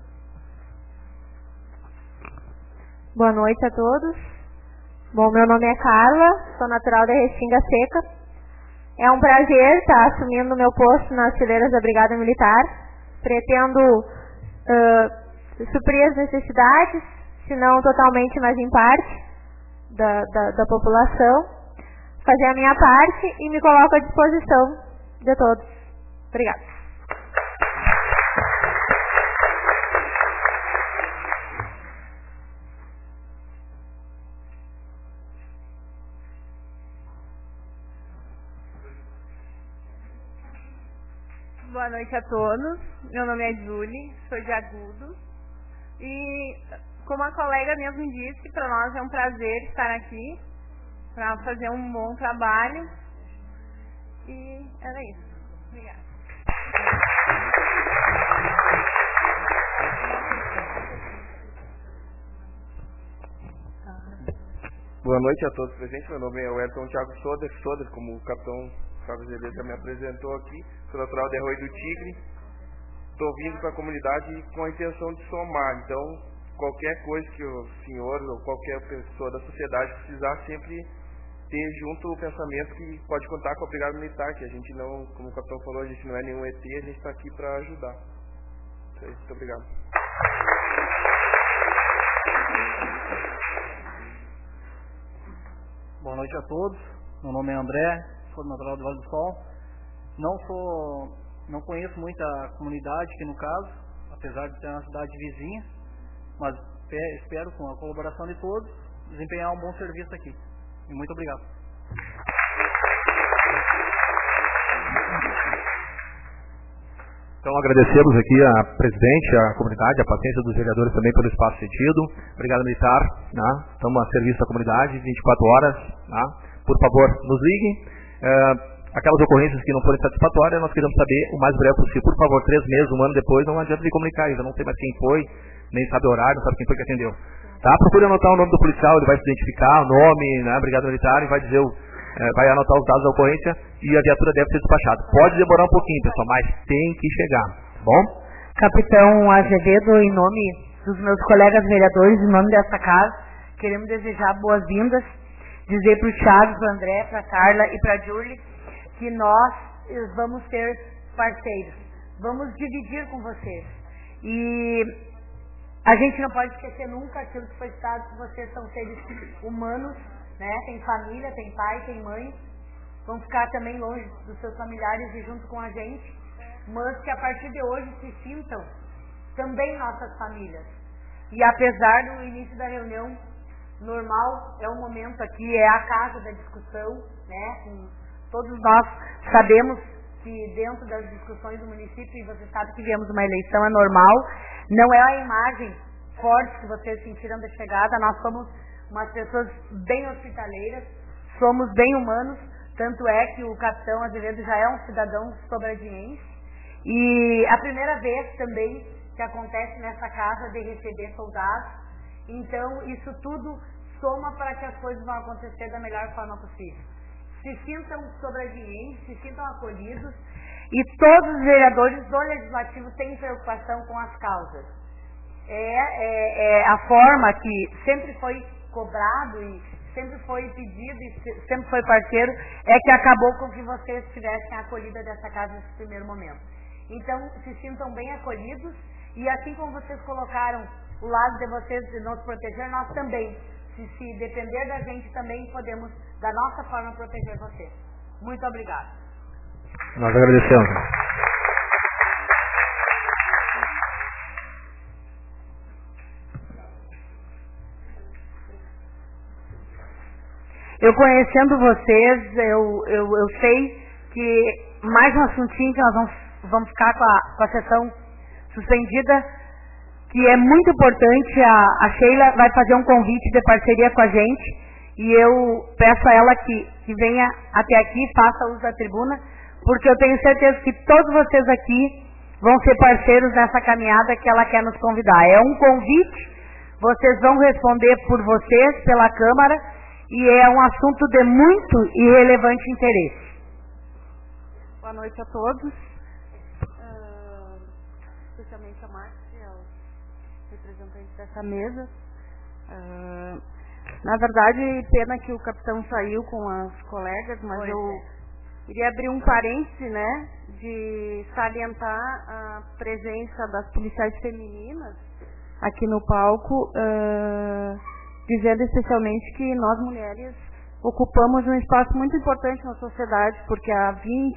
Boa noite a todos. Bom, meu nome é Carla, sou natural da Restinga Seca. É um prazer estar assumindo meu posto nas fileiras da Brigada Militar. Pretendo suprir as necessidades, se não totalmente, mas em parte, da população. Fazer a minha parte e me coloco à disposição de todos. Obrigada. Boa noite a todos. Meu nome é Julie, sou de Agudo. E como a colega mesmo disse, para nós é um prazer estar aqui para fazer um bom trabalho. E era isso. Obrigada. Boa noite a todos presentes. Meu nome é Wellington Thiago Soder, como o capitão Carlos Zedê já me apresentou aqui. Sou natural de Arroio do Tigre. Estou vindo para a comunidade com a intenção de somar. Então, qualquer coisa que o senhor ou qualquer pessoa da sociedade precisar, sempre ter junto o pensamento que pode contar com a Brigada Militar, que a gente não, como o capitão falou, a gente não é nenhum ET, a gente está aqui para ajudar. Isso aí, muito obrigado. Boa noite a todos, meu nome é André, sou natural do Vale do Sol. Não conheço muita comunidade aqui no caso, apesar de ser uma cidade vizinha, mas espero, com a colaboração de todos, desempenhar um bom serviço aqui. E muito obrigado. Então agradecemos aqui a presidente, a comunidade, a paciência dos vereadores também pelo espaço cedido. Obrigado, Militar. Né? Estamos a serviço da comunidade, 24 horas. Né? Por favor, nos liguem. Aquelas ocorrências que não forem satisfatórias, nós queremos saber o mais breve possível. Por favor, 3 meses, um ano depois, não adianta de comunicar ainda. Não sei mais quem foi, nem sabe o horário, não sabe quem foi que atendeu. Tá? Procure anotar o nome do policial, ele vai se identificar, o nome, né, Brigada Militar, e vai dizer vai anotar os dados da ocorrência e a viatura deve ser despachada. Pode demorar um pouquinho, pessoal, mas tem que chegar. Bom? Capitão Azevedo, em nome dos meus colegas vereadores, em nome dessa casa, queremos desejar boas-vindas, dizer para o Thiago, para o André, para a Carla e para a Julie que nós vamos ser parceiros. Vamos dividir com vocês. E a gente não pode esquecer nunca aquilo que foi citado, que vocês são seres humanos, né? Tem família, tem pai, tem mãe, vão ficar também longe dos seus familiares e junto com a gente, mas que a partir de hoje se sintam também nossas famílias. E apesar do início da reunião normal, é um momento aqui, é a casa da discussão, né? Todos nós sabemos que dentro das discussões do município, e você sabe que viemos uma eleição, é normal, não é a imagem forte que vocês sentiram da chegada, nós somos umas pessoas bem hospitaleiras, somos bem humanos, tanto é que o capitão Azevedo já é um cidadão sobradiense, e a primeira vez também que acontece nessa casa de receber soldados, então isso tudo soma para que as coisas vão acontecer da melhor forma possível. Se sintam sobradienses, se sintam acolhidos, e todos os vereadores do Legislativo têm preocupação com as causas. É a forma que sempre foi cobrado e sempre foi pedido e sempre foi parceiro, é que acabou com que vocês tivessem a acolhida dessa casa nesse primeiro momento. Então, se sintam bem acolhidos, e assim como vocês colocaram o lado de vocês de nos proteger, nós também, se depender da gente, também podemos, da nossa forma, proteger vocês. Muito obrigada. Nós agradecemos. Eu conhecendo vocês, eu sei que mais um assuntinho que nós vamos ficar com a sessão suspendida, que é muito importante. A Sheila vai fazer um convite de parceria com a gente, e eu peço a ela que venha até aqui, faça uso da tribuna, porque eu tenho certeza que todos vocês aqui vão ser parceiros nessa caminhada que ela quer nos convidar. É um convite, vocês vão responder por vocês, pela Câmara, e é um assunto de muito e relevante interesse. Boa noite a todos, especialmente a Márcia, aos representantes dessa mesa. Na verdade, pena que o capitão saiu com as colegas, mas eu queria abrir um parêntese, né, de salientar a presença das policiais femininas aqui no palco, dizendo especialmente que nós mulheres ocupamos um espaço muito importante na sociedade, porque há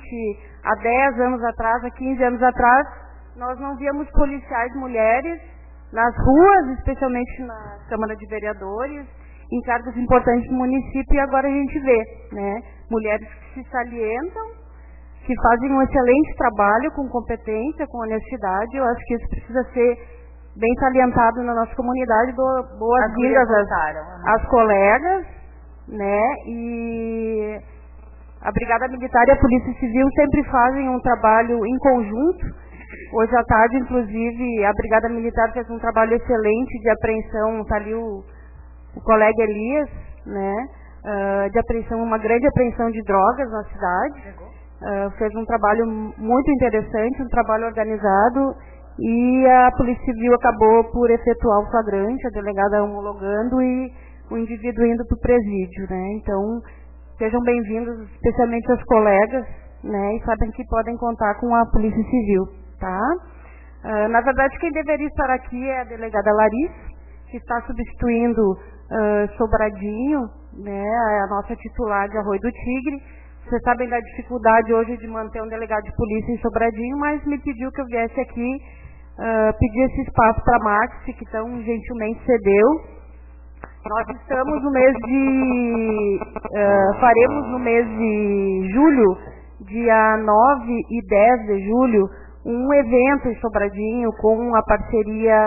10 anos atrás, há 15 anos atrás, nós não víamos policiais mulheres nas ruas, especialmente na Câmara de Vereadores, em cargos importantes do município, e agora a gente vê, né, mulheres que se salientam, que fazem um excelente trabalho com competência, com honestidade. Eu acho que isso precisa ser bem salientado na nossa comunidade. Boas-vindas às colegas, né, e a Brigada Militar e a Polícia Civil sempre fazem um trabalho em conjunto. Hoje à tarde, inclusive, a Brigada Militar fez um trabalho excelente de apreensão, está ali o colega Elias, né, de apreensão, uma grande apreensão de drogas na cidade. Fez um trabalho muito interessante, um trabalho organizado, e a Polícia Civil acabou por efetuar o flagrante, a delegada homologando e o indivíduo indo para o presídio, né. Então, sejam bem-vindos, especialmente as colegas, né, e sabem que podem contar com a Polícia Civil, tá? Na verdade, quem deveria estar aqui é a delegada Larissa, que está substituindo Sobradinho, né, a nossa titular de Arroio do Tigre. Vocês sabem da dificuldade hoje de manter um delegado de polícia em Sobradinho, mas me pediu que eu viesse aqui pedir esse espaço para a Maxi, que tão gentilmente cedeu. Nós estamos no mês de... faremos no mês de julho, dia 9 e 10 de julho, um evento em Sobradinho com a parceria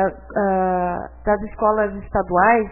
das escolas estaduais,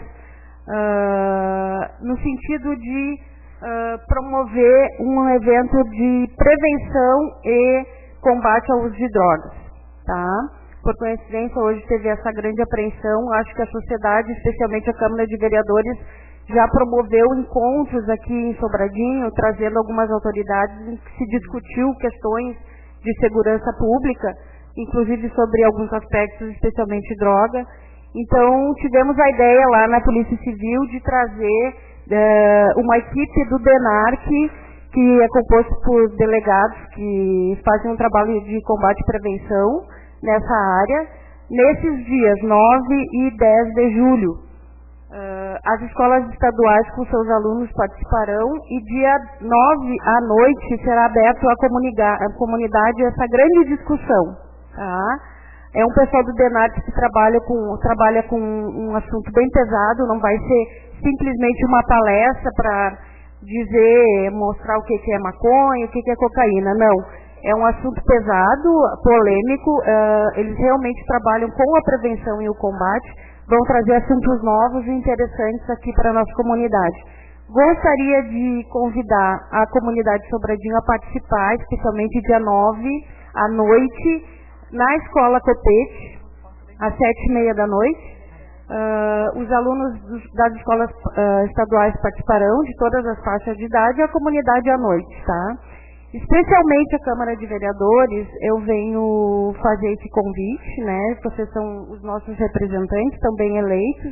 no sentido de promover um evento de prevenção e combate ao uso de drogas, tá? Por coincidência, hoje teve essa grande apreensão. Acho que a sociedade, especialmente a Câmara de Vereadores, já promoveu encontros aqui em Sobradinho, trazendo algumas autoridades em que se discutiu questões de segurança pública, inclusive sobre alguns aspectos, especialmente droga. Então, tivemos a ideia lá na Polícia Civil de trazer uma equipe do DENARC, que é composto por delegados que fazem um trabalho de combate e prevenção nessa área, nesses dias 9 e 10 de julho. As escolas estaduais com seus alunos participarão e dia 9 à noite será aberto à comunidade essa grande discussão. Tá? É um pessoal do DENARTE que trabalha com um assunto bem pesado, não vai ser simplesmente uma palestra para mostrar o que é maconha, o que é cocaína, não. É um assunto pesado, polêmico, eles realmente trabalham com a prevenção e o combate, vão trazer assuntos novos e interessantes aqui para a nossa comunidade. Gostaria de convidar a comunidade Sobradinho a participar, especialmente dia 9 à noite, na Escola Copete, às 7h30 da noite. Os alunos das escolas estaduais participarão, de todas as faixas de idade, e a comunidade à noite, tá? Especialmente a Câmara de Vereadores, eu venho fazer esse convite, né? Vocês são os nossos representantes, também eleitos,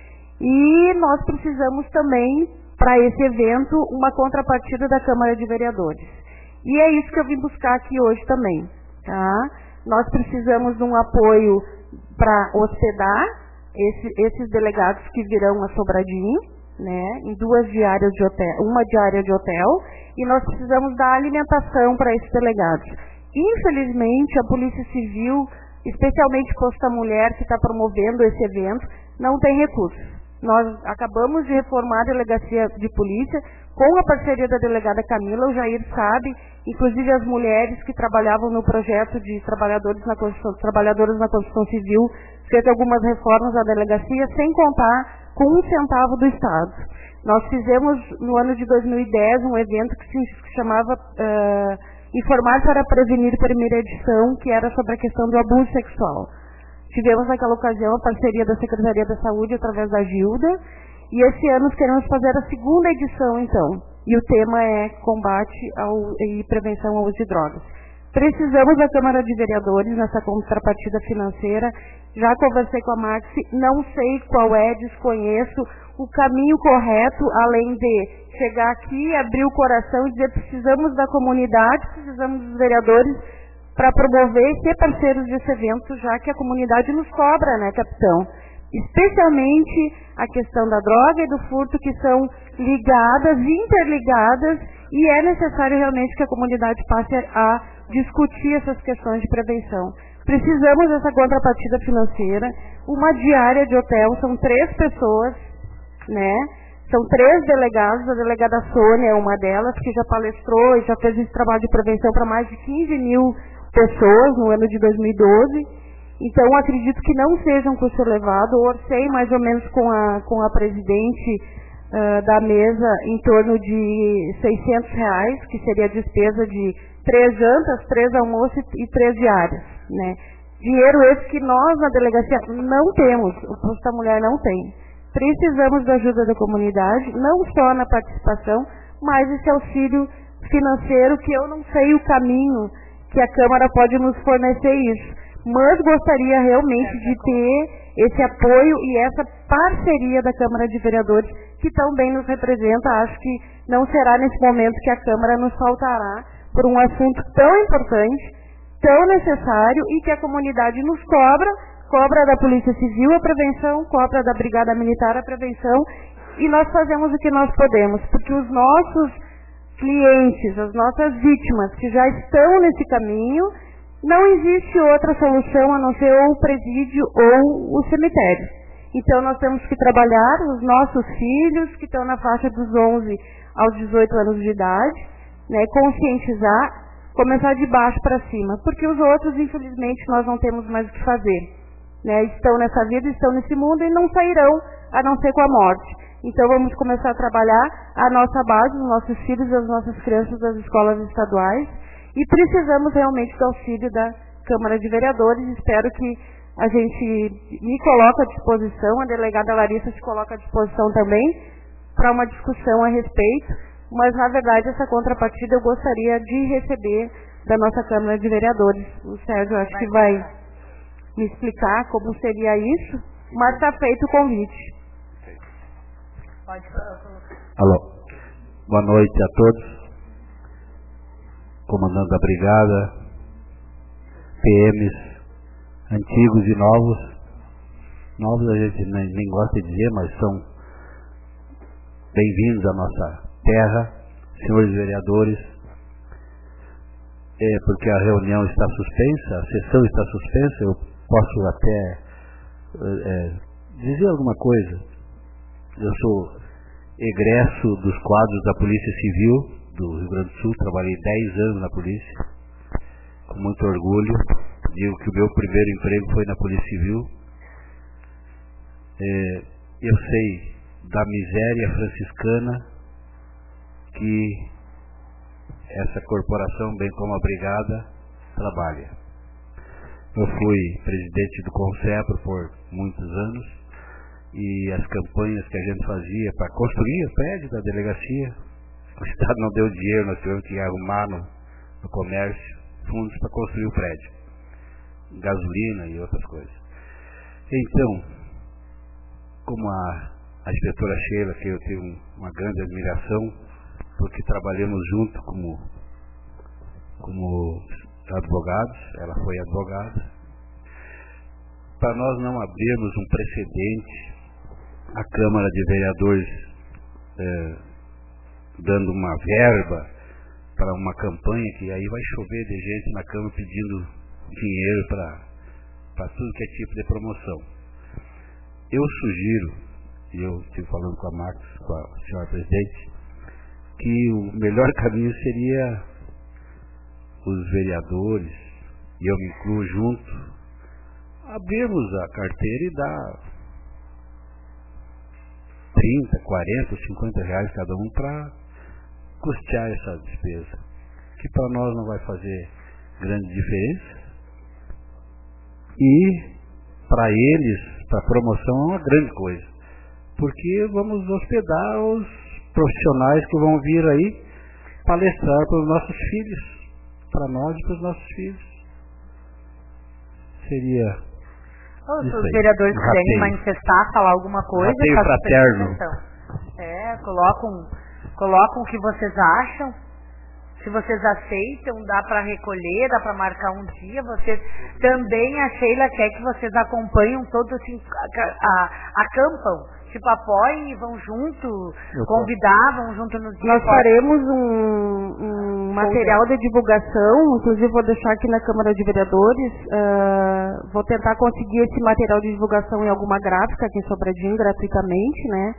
e nós precisamos também, para esse evento, uma contrapartida da Câmara de Vereadores. E é isso que eu vim buscar aqui hoje também, tá? Nós precisamos de um apoio para hospedar esses delegados que virão a Sobradinho, né, em 2 diárias de hotel, uma diária de hotel, e nós precisamos dar alimentação para esses delegados. Infelizmente, a Polícia Civil, especialmente Posto da Mulher, que está promovendo esse evento, não tem recursos. Nós acabamos de reformar a delegacia de polícia com a parceria da delegada Camila, o Jair sabe, inclusive as mulheres que trabalhavam no projeto de trabalhadoras na Constituição Civil, fez algumas reformas da delegacia, sem contar com 1 centavo do Estado. Nós fizemos, no ano de 2010, um evento que se chamava Informar para Prevenir, primeira edição, que era sobre a questão do abuso sexual. Tivemos naquela ocasião a parceria da Secretaria da Saúde através da Gilda, e esse ano queremos fazer a 2ª edição, então. E o tema é combate e prevenção ao uso de drogas. Precisamos da Câmara de Vereadores nessa contrapartida financeira. Já conversei com a Maxi, não sei qual é, desconheço o caminho correto, além de chegar aqui, abrir o coração e dizer precisamos da comunidade, precisamos dos vereadores para promover e ser parceiros desse evento, já que a comunidade nos cobra, né, capitão? Especialmente a questão da droga e do furto, que são ligadas, interligadas, e é necessário realmente que a comunidade passe a discutir essas questões de prevenção. Precisamos dessa contrapartida financeira, uma diária de hotel, são 3 pessoas, né? São 3 delegados, a delegada Sônia é uma delas, que já palestrou e já fez esse trabalho de prevenção para mais de 15 mil pessoas no ano de 2012. Então, acredito que não seja um custo elevado. Eu orcei mais ou menos com a presidente da mesa em torno de R$600, que seria a despesa de 3 jantas, 3 almoços e 3 diárias, né? Dinheiro esse que nós na delegacia não temos, o Posto da Mulher não tem. Precisamos da ajuda da comunidade, não só na participação, mas esse auxílio financeiro, que eu não sei o caminho que a Câmara pode nos fornecer isso. Mas gostaria realmente de ter esse apoio e essa parceria da Câmara de Vereadores, que também nos representa. Acho que não será nesse momento que a Câmara nos faltará por um assunto tão importante, tão necessário, e que a comunidade nos cobra da Polícia Civil a prevenção, cobra da Brigada Militar a prevenção, e nós fazemos o que nós podemos, porque os nossos clientes, as nossas vítimas que já estão nesse caminho, não existe outra solução a não ser ou o presídio ou o cemitério. Então nós temos que trabalhar os nossos filhos, que estão na faixa dos 11 aos 18 anos de idade, né, conscientizar, começar de baixo para cima, porque os outros, infelizmente, nós não temos mais o que fazer, né? Estão nessa vida, estão nesse mundo e não sairão, a não ser com a morte. Então vamos começar a trabalhar a nossa base, os nossos filhos e as nossas crianças das escolas estaduais, e precisamos realmente do auxílio da Câmara de Vereadores. Espero que a gente me coloque à disposição, a delegada Larissa se coloca à disposição também, para uma discussão a respeito, mas na verdade essa contrapartida eu gostaria de receber da nossa Câmara de Vereadores. O Sérgio acho que vai me explicar como seria isso, mas está feito o convite. Alô, boa noite a todos, comandantes da brigada, PMs antigos e novos, novos a gente nem gosta de dizer, mas são bem-vindos à nossa terra, senhores vereadores, porque a reunião está suspensa, a sessão está suspensa, eu posso até dizer alguma coisa. Eu sou egresso dos quadros da Polícia Civil do Rio Grande do Sul, trabalhei 10 anos na polícia, com muito orgulho. Digo que o meu primeiro emprego foi na Polícia Civil. Eu sei da miséria franciscana que essa corporação, bem como a Brigada, trabalha. Eu fui presidente do Concepro por muitos anos, e as campanhas que a gente fazia para construir o prédio da delegacia, o Estado não deu dinheiro, nós tivemos que arrumar no comércio fundos para construir o prédio, gasolina e outras coisas. Então, como a inspetora Sheila, que eu tenho uma grande admiração, porque trabalhamos junto como advogados, ela foi advogada, para nós não abrirmos um precedente, a Câmara de Vereadores dando uma verba para uma campanha que aí vai chover de gente na Câmara pedindo dinheiro para tudo que é tipo de promoção. Eu sugiro, e eu estive falando com a Marcos, com a senhora presidente, que o melhor caminho seria os vereadores, e eu me incluo junto, abrirmos a carteira e dar 30, 40, 50 reais cada um para custear essa despesa, que para nós não vai fazer grande diferença, e para eles, para a promoção, é uma grande coisa, porque vamos hospedar os profissionais que vão vir aí palestrar para os nossos filhos, para nós e para os nossos filhos. Seria se os vereadores quiserem manifestar, falar alguma coisa, fraterno. Colocam o que vocês acham. Se vocês aceitam, dá para recolher, dá para marcar um dia. Vocês também, a Sheila quer que vocês acompanham todos, assim, acampam, tipo, apoiem e vão junto, vão junto no dia. Nós faremos um material de divulgação, inclusive vou deixar aqui na Câmara de Vereadores, vou tentar conseguir esse material de divulgação em alguma gráfica aqui em Sobradinho, gratuitamente, né?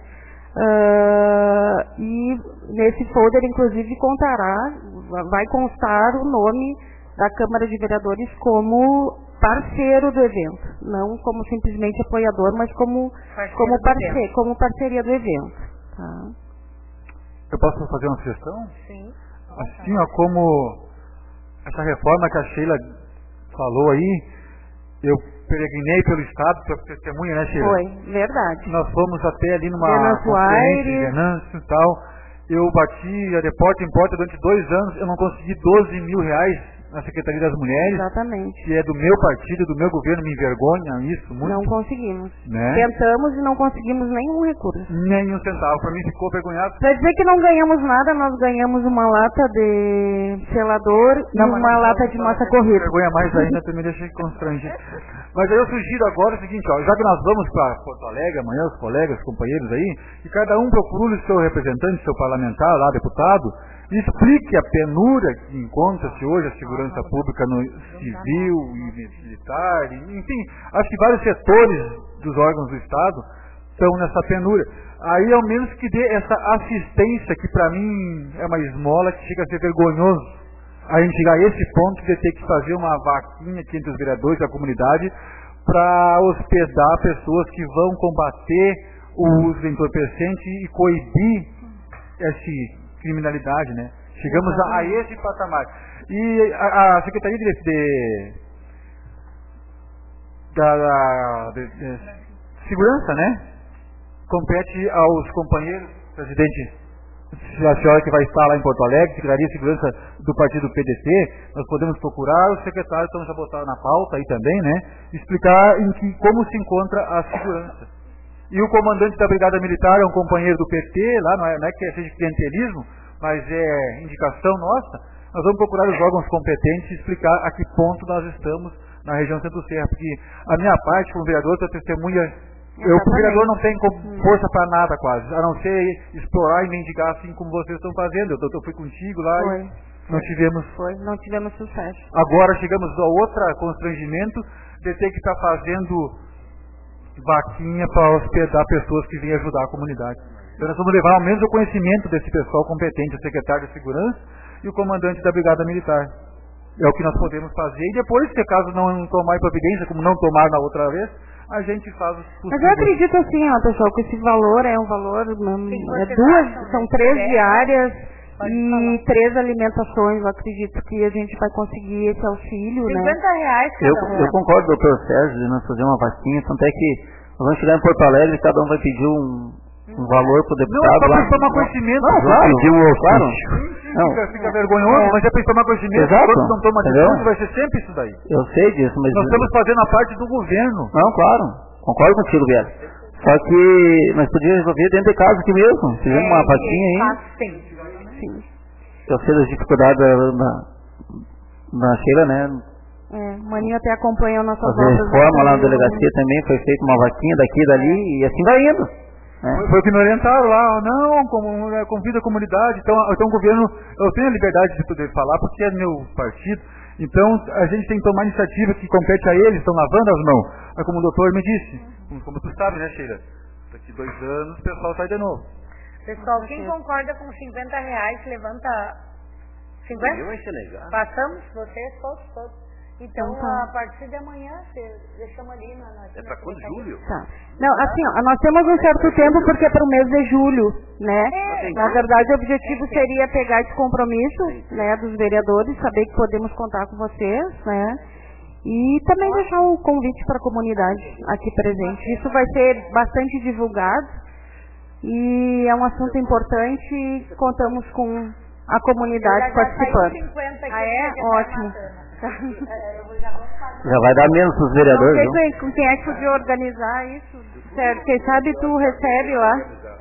E nesse folder, inclusive, vai constar o nome da Câmara de Vereadores como parceiro do evento, não como simplesmente apoiador, mas como parceria do evento. Tá? Eu posso fazer uma sugestão? Sim. Assim, como essa reforma que a Sheila falou aí, eu peregrinei pelo Estado, para testemunha, né, Sheila? Foi, verdade. Nós fomos até ali numa conferência de Venâncio e tal. Eu bati de porta em porta durante 2 anos, eu não consegui 12 mil reais na Secretaria das Mulheres. Exatamente. Que é do meu partido, do meu governo, me envergonha isso muito. Não conseguimos. Né? Tentamos e não conseguimos nenhum recurso. Nenhum centavo. Para mim ficou vergonhado. Para dizer que não ganhamos nada, nós ganhamos uma lata de selador e uma lata de massa corrida. Vergonha mais ainda, tu me deixa constrangido. Mas aí eu sugiro agora o seguinte, já que nós vamos para Porto Alegre, amanhã os colegas, os companheiros aí, que cada um procure o seu representante, seu parlamentar lá, deputado, e explique a penúria que encontra-se hoje a segurança pública no civil e militar, enfim, acho que vários setores dos órgãos do Estado estão nessa penúria. Aí ao menos que dê essa assistência, que para mim é uma esmola que chega a ser vergonhoso. A gente chegar a esse ponto de ter que fazer uma vaquinha aqui entre os vereadores da comunidade para hospedar pessoas que vão combater o uso de entorpecente e coibir essa criminalidade, né? Chegamos a esse patamar. E a Secretaria de Segurança, né? Compete aos companheiros, presidente, a senhora que vai estar lá em Porto Alegre, Secretaria de Segurança do Partido PDT, nós podemos procurar o secretário, então já botar na pauta aí também, né? Explicar como se encontra a segurança. E o comandante da Brigada Militar é um companheiro do PT, lá não é que seja clientelismo, mas é indicação nossa. Nós vamos procurar os órgãos competentes e explicar a que ponto nós estamos na região Centro-Serra, porque a minha parte como vereador, sou testemunha O vereador não tem força para nada quase, a não ser explorar e mendigar assim como vocês estão fazendo. Eu fui contigo lá e não tivemos sucesso. Agora chegamos a outro constrangimento de ter que estar fazendo vaquinha para hospedar pessoas que vêm ajudar a comunidade. Então nós vamos levar ao menos o conhecimento desse pessoal competente, o secretário de segurança e o comandante da Brigada Militar. É o que nós podemos fazer. E depois, se caso não tomar providência, como não tomar na outra vez, a gente faz os possíveis. Mas eu acredito assim, pessoal, que esse valor é um valor, são 3 diárias e 3 alimentações. Eu acredito que a gente vai conseguir esse auxílio, R$50 né? cada um. Eu concordo, doutor Sérgio, de nós fazer uma vaquinha, tanto é que nós vamos chegar em Porto Alegre e cada um vai pedir um valor para o deputado. Não, só para tomar conhecimento. Não, claro. Fica vergonhoso, mas é para tomar conhecimento. Exato. Quando não toma atitude, vai ser sempre isso daí. Eu sei disso, mas... Nós estamos fazendo a parte do governo. Não, claro. Concordo contigo, Biel. Só que nós podíamos resolver dentro de casa aqui mesmo. Fizemos uma vaquinha aí. Sim. Eu sei das dificuldades na Sheila, né? Maninho até acompanhou nossas fazer reforma lá na delegacia também, foi feita uma vaquinha daqui e dali, e assim vai indo. Foi o que me orientaram lá, não, convida a comunidade, então o governo, eu tenho a liberdade de poder falar porque é meu partido, então a gente tem que tomar iniciativa que compete a eles, estão lavando as mãos. Mas como o doutor me disse, como tu sabe, né, Sheila, daqui 2 anos o pessoal sai de novo. Pessoal, quem concorda com R$50, levanta 50? Passamos, vocês todos. Então, a partir de amanhã, deixamos ali na... É para quando? Julho? Tá. Não, assim, nós temos um certo tempo porque é para o mês de julho, né? Na verdade, o objetivo seria pegar esse compromisso, né, dos vereadores, saber que podemos contar com vocês, né? E também deixar um convite para a comunidade aqui presente. Isso vai ser bastante divulgado e é um assunto importante e contamos com a comunidade participando. Ótimo. Já vai dar menos para os vereadores, não sei com quem é que podia organizar isso. Certo, quem sabe tu recebe lá.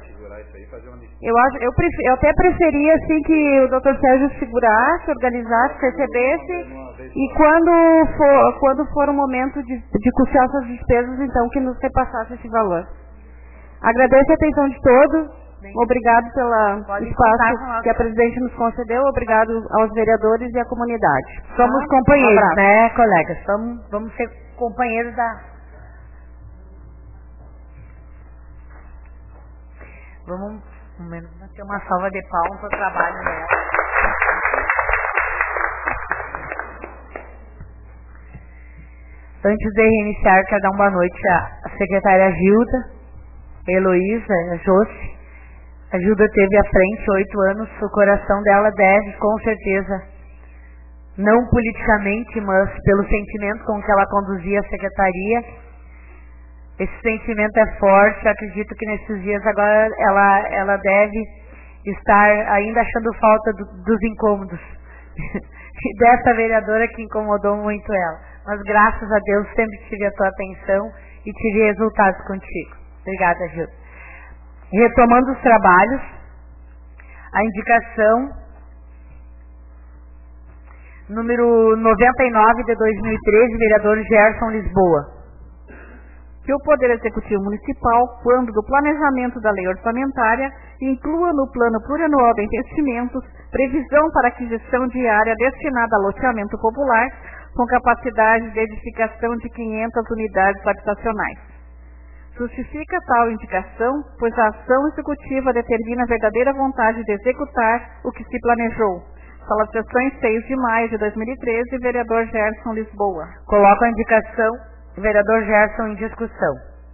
Eu até preferia assim que o doutor Sérgio segurasse, organizasse, recebesse e quando for o momento de custear essas despesas, então que nos repassasse esse valor. Agradeço a atenção de todos. Obrigado pelo espaço que a presidente nos concedeu. Obrigado aos vereadores e à comunidade. Somos companheiros, né, colegas? Vamos ser companheiros da... Vamos ter uma salva de palmas para o trabalho dela. Antes de reiniciar, quero dar uma boa noite à secretária Gilda, a Heloísa, a Josi. A Gilda teve à frente 8 anos, o coração dela deve, com certeza, não politicamente, mas pelo sentimento com que ela conduzia a secretaria. Esse sentimento é forte, acredito que nesses dias agora ela deve estar ainda achando falta dos incômodos dessa vereadora que incomodou muito ela. Mas graças a Deus sempre tive a tua atenção e tive resultados contigo. Obrigada, Gilda. Retomando os trabalhos, a indicação número 99 de 2013, vereador Gerson Lisboa. Que o Poder Executivo Municipal, quando do planejamento da lei orçamentária, inclua no Plano Plurianual de Investimentos previsão para aquisição de área destinada a loteamento popular com capacidade de edificação de 500 unidades habitacionais. Justifica tal indicação, pois a ação executiva determina a verdadeira vontade de executar o que se planejou. Sala de sessões 6 de maio de 2013, vereador Gerson Lisboa. Coloco a indicação, vereador Gerson, em discussão.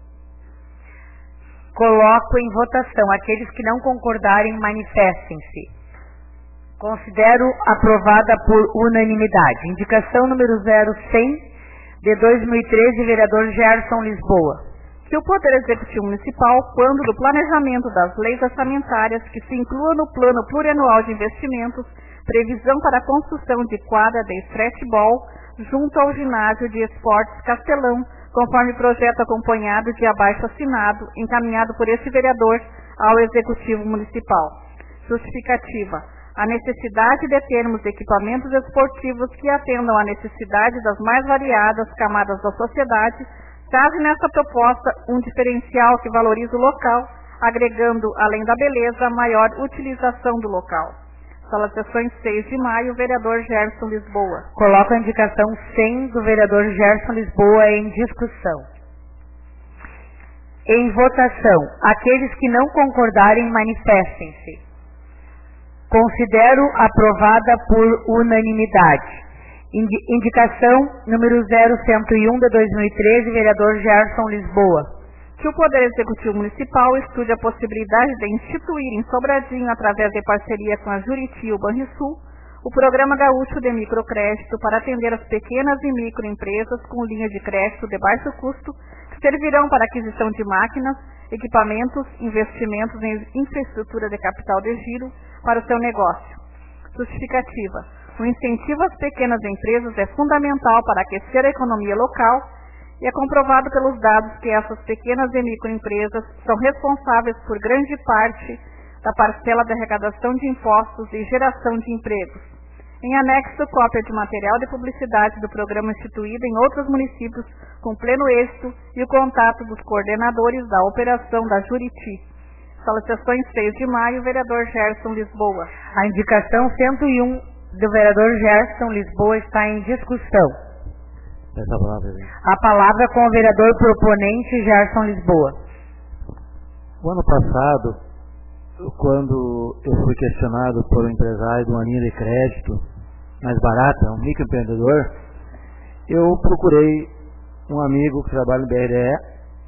Coloco em votação. Aqueles que não concordarem, manifestem-se. Considero aprovada por unanimidade. Indicação número 0100 de 2013, vereador Gerson Lisboa. Que o Poder Executivo Municipal, quando do planejamento das leis orçamentárias, que se inclua no Plano Plurianual de Investimentos, previsão para a construção de quadra de stretchball junto ao ginásio de esportes Castelão, conforme projeto acompanhado de abaixo assinado, encaminhado por esse vereador ao Executivo Municipal. Justificativa. A necessidade de termos equipamentos esportivos que atendam à necessidade das mais variadas camadas da sociedade, trazem nessa proposta um diferencial que valoriza o local, agregando, além da beleza, maior utilização do local. Sala de Sessões, 6 de maio, vereador Gerson Lisboa. Coloco a indicação 100 do vereador Gerson Lisboa em discussão. Em votação, aqueles que não concordarem, manifestem-se. Considero aprovada por unanimidade. Indicação número 0101 de 2013, vereador Gerson Lisboa. Que o Poder Executivo Municipal estude a possibilidade de instituir em Sobradinho, através de parceria com a Juriti e o Banrisul, o Programa Gaúcho de Microcrédito para atender as pequenas e microempresas com linha de crédito de baixo custo, que servirão para aquisição de máquinas, equipamentos, investimentos em infraestrutura de capital de giro para o seu negócio. Justificativa. O incentivo às pequenas empresas é fundamental para aquecer a economia local e é comprovado pelos dados que essas pequenas e microempresas são responsáveis por grande parte da parcela de arrecadação de impostos e geração de empregos. Em anexo, cópia de material de publicidade do programa instituído em outros municípios com pleno êxito e o contato dos coordenadores da operação da Juriti. Sala de Sessões, 6 de maio, vereador Gerson Lisboa. A indicação 101 do vereador Gerson Lisboa está em discussão. A palavra com o vereador proponente Gerson Lisboa. O ano passado, quando eu fui questionado por um empresário de uma linha de crédito mais barata, um microempreendedor, eu procurei um amigo que trabalha no BRE,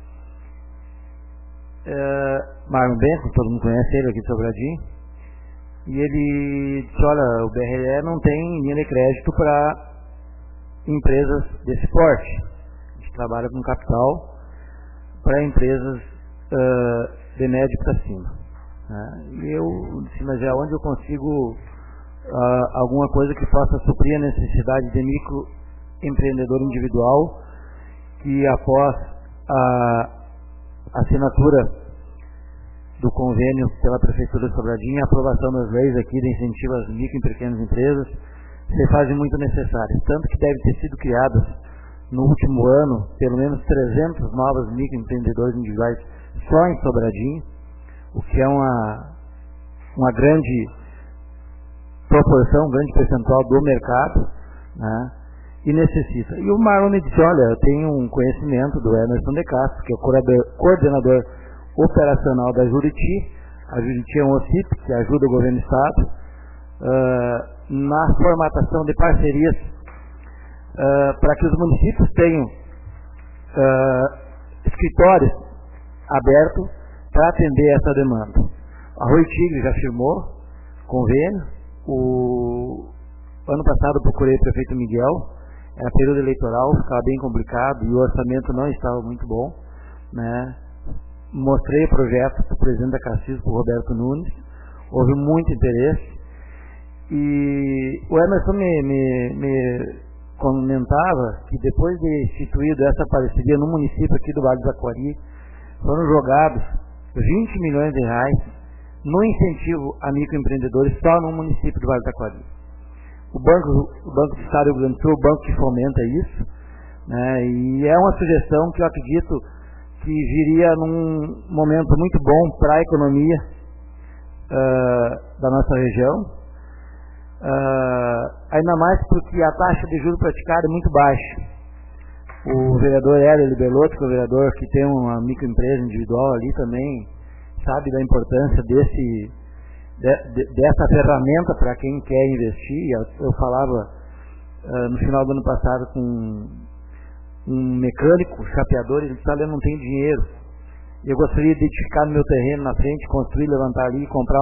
Marlon Bento, todo mundo conhece ele aqui de Sobradinho, e ele disse, olha, o BRE não tem linha de crédito para empresas desse porte. A gente trabalha com capital para empresas de médio para cima. Né? E eu disse, mas é onde eu consigo alguma coisa que possa suprir a necessidade de microempreendedor individual, que após a assinatura do convênio pela Prefeitura de Sobradinho, a aprovação das leis aqui de incentivo às micro e pequenas empresas, se fazem muito necessárias, tanto que deve ter sido criadas no último ano pelo menos 300 novos microempreendedores individuais só em Sobradinho, o que é uma grande proporção, um grande percentual do mercado, né, e necessita. E o Marlon me disse, olha, eu tenho um conhecimento do Emerson de Castro, que é o coordenador operacional da Juriti. A Juriti é um OCIP que ajuda o governo do Estado na formatação de parcerias para que os municípios tenham escritórios abertos para atender essa demanda. A Rui Tigre já firmou convênio. O ano passado eu procurei o prefeito Miguel, era período eleitoral, ficava bem complicado e o orçamento não estava muito bom, né? Mostrei o projeto para o presidente da Cassis, para o Roberto Nunes, houve muito interesse. E o Emerson me comentava que depois de instituído essa parceria no município aqui do Vale do Taquari, foram jogados 20 milhões de reais no incentivo a microempreendedores só no município do Vale do Taquari. O Banco do Estado do Rio Grande do Sul, o banco que fomenta isso, né, e é uma sugestão que eu acredito que viria num momento muito bom para a economia da nossa região. Ainda mais porque a taxa de juros praticada é muito baixa. O vereador Hélio Belotto, que é o vereador que tem uma microempresa individual ali também, sabe da importância dessa ferramenta para quem quer investir. Eu falava no final do ano passado com um mecânico, chapeador, ele disse, olha, eu não tenho dinheiro, eu gostaria de edificar no meu terreno na frente, construir, levantar ali e comprar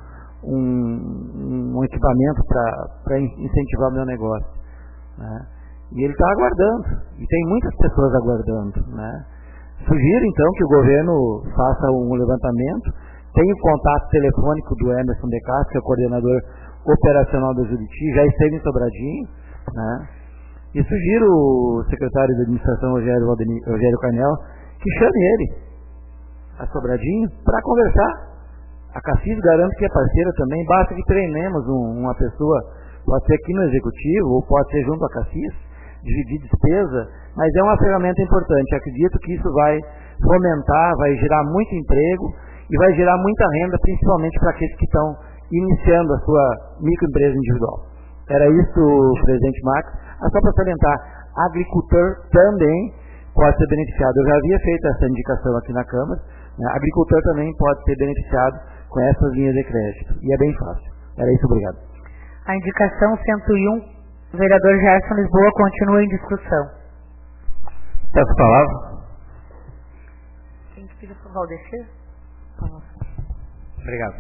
um equipamento para incentivar o meu negócio, né? E ele está aguardando, e tem muitas pessoas aguardando, né? Sugiro então que o governo faça um levantamento, tem o contato telefônico do Emerson de Castro, que é o coordenador operacional da Juriti, já esteve em Sobradinho, né? E sugiro o secretário de administração Rogério Carnel que chame ele a Sobradinho para conversar. A Cassis garante que é parceira também, basta que treinemos uma pessoa, pode ser aqui no executivo ou pode ser junto à Cassis, dividir despesa, mas é uma ferramenta importante. Acredito que isso vai fomentar, vai gerar muito emprego e vai gerar muita renda, principalmente para aqueles que estão iniciando a sua microempresa individual. Era isso, presidente Max. Só para salientar, agricultor também pode ser beneficiado. Eu já havia feito essa indicação aqui na Câmara, né? Agricultor também pode ser beneficiado com essas linhas de crédito. E é bem fácil. Era isso, obrigado. A indicação 101, o vereador Gerson Lisboa, continua em discussão. Peço a palavra. Quem pediu para o Valdecir? Obrigado.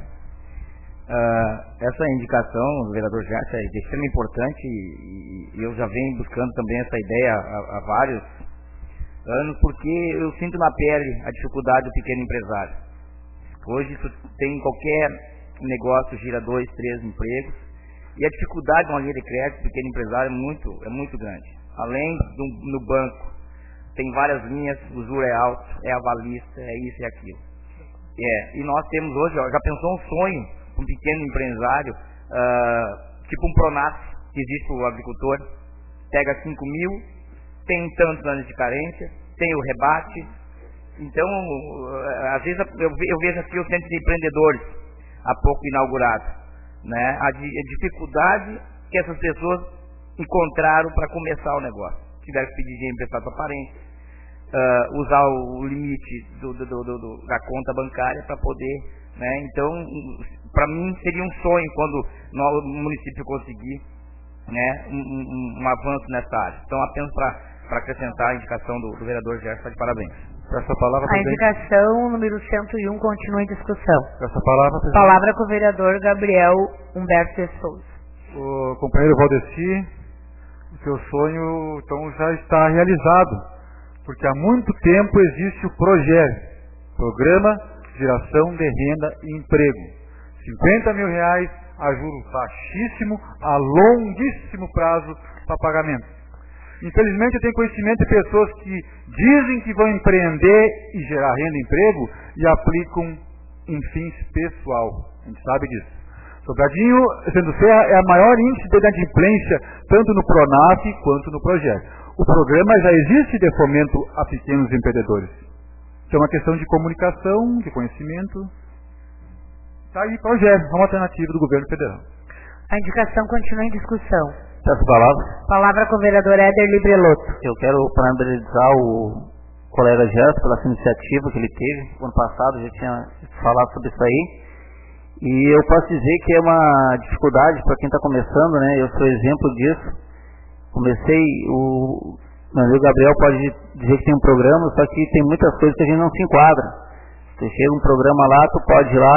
Essa indicação do vereador Gerson é de extrema importância e eu já venho buscando também essa ideia há vários anos, porque eu sinto na pele a dificuldade do pequeno empresário. Hoje isso tem qualquer negócio, gira 2, 3 empregos, e a dificuldade de uma linha de crédito do pequeno empresário é muito grande. Além no banco, tem várias linhas, o juro é alto, é avalista, é isso e aquilo. E nós temos hoje, já pensou um sonho, um pequeno empresário, tipo um Pronaf, que existe para o agricultor, pega 5 mil, tem tantos anos de carência, tem o rebate. Então, às vezes eu vejo aqui o Centro de Empreendedores, há pouco inaugurado, né? A dificuldade que essas pessoas encontraram para começar o negócio. Tiveram que pedir dinheiro emprestado para parente, usar o limite da conta bancária para poder, né? Então, para mim seria um sonho quando o município conseguir, né, um avanço nessa área. Então, apenas para acrescentar a indicação do vereador Gerson, de parabéns. Essa palavra, a indicação número 101 continua em discussão. Essa palavra, palavra com o vereador Gabriel Humberto de Souza. O companheiro Valdecir, o seu sonho então já está realizado, porque há muito tempo existe o PROGER, Programa de Geração de Renda e Emprego. R$50 mil a juro baixíssimo, a longuíssimo prazo para pagamento. Infelizmente eu tenho conhecimento de pessoas que dizem que vão empreender e gerar renda e emprego e aplicam em fins pessoal. A gente sabe disso. Sobradinho, sendo Serra, é a maior índice de inadimplência tanto no Pronaf quanto no Projeto. O programa já existe de fomento a pequenos empreendedores. Então é uma questão de comunicação, de conhecimento. Está aí Projeto, uma alternativa do governo federal. A indicação continua em discussão. Peço palavra. Palavra com o vereador Éder Libreloto. Eu quero parabenizar o colega Gerson pela essa iniciativa que ele teve. O ano passado já tinha falado sobre isso aí. E eu posso dizer que é uma dificuldade para quem está começando, né? Eu sou exemplo disso. Comecei, o meu amigo Gabriel pode dizer que tem um programa, só que tem muitas coisas que a gente não se enquadra. Você chega um programa lá, tu pode ir lá,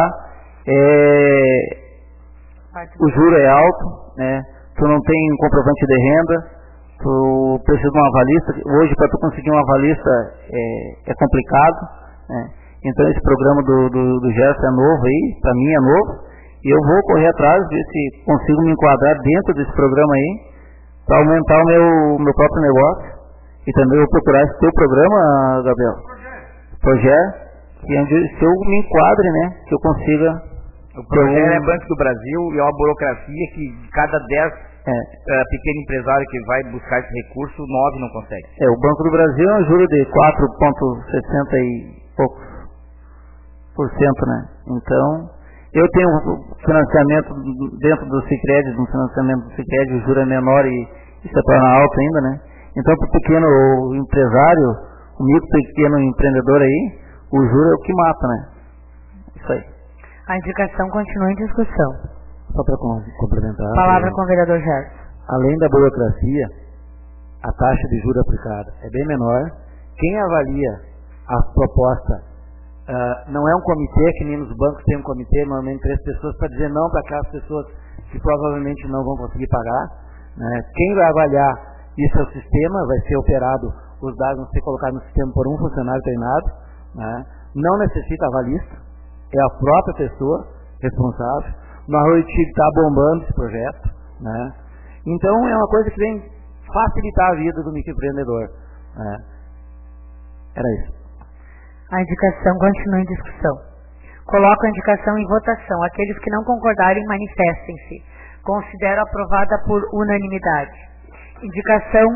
o juro é alto, né? Tu não tem um comprovante de renda, tu precisa de uma avalista. Hoje, para tu conseguir uma avalista é complicado, né? Então esse programa do Gerson é novo aí, para mim é novo, e eu vou correr atrás, ver se consigo me enquadrar dentro desse programa aí, para aumentar o meu próprio negócio. E também vou procurar esse teu programa, Gabriel. Projeto, se eu me enquadre, né, que eu consiga. O projeto é Banco do Brasil e é uma burocracia que de cada 10 pequeno empresário que vai buscar esse recurso, 9 não consegue. O Banco do Brasil é um juro de 4,60 e poucos %, né? Então, eu tenho financiamento dentro do Sicredi, no financiamento do Sicredi, o juro é menor e se torna alto ainda, né? Então, para o pequeno empresário, o micro pequeno empreendedor aí, o juro é o que mata, né? Isso aí. A indicação continua em discussão. Só para complementar. Palavra com o vereador Gerson. Além da burocracia, a taxa de juros aplicada é bem menor. Quem avalia a proposta não é um comitê, que nem nos bancos tem um comitê, normalmente 3 pessoas, para dizer não para aquelas pessoas que provavelmente não vão conseguir pagar. Né? Quem vai avaliar isso é o sistema, vai ser operado, os dados vão ser colocados no sistema por um funcionário treinado. Né? Não necessita avalista. É a própria pessoa responsável. No Arroio Tigre está bombando esse projeto, né? Então é uma coisa que vem facilitar a vida do microempreendedor, né? Era isso. A indicação continua em discussão. Coloco a indicação em votação. Aqueles que não concordarem, manifestem-se. Considero aprovada por unanimidade. Indicação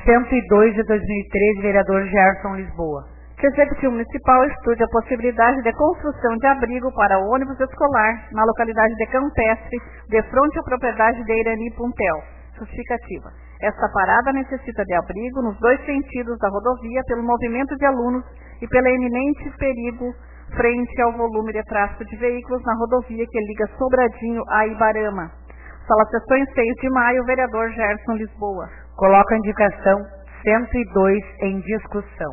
102 de 2013, vereador Gerson Lisboa. Que o Executivo Municipal estude a possibilidade de construção de abrigo para o ônibus escolar na localidade de Campestre, de frente à propriedade de Irani Puntel. Justificativa. Esta parada necessita de abrigo nos dois sentidos da rodovia pelo movimento de alunos e pelo eminente perigo frente ao volume de tráfego de veículos na rodovia que liga Sobradinho a Ibarama. Sala Sessões 6 de maio, vereador Gerson Lisboa. Coloco a indicação 102 em discussão.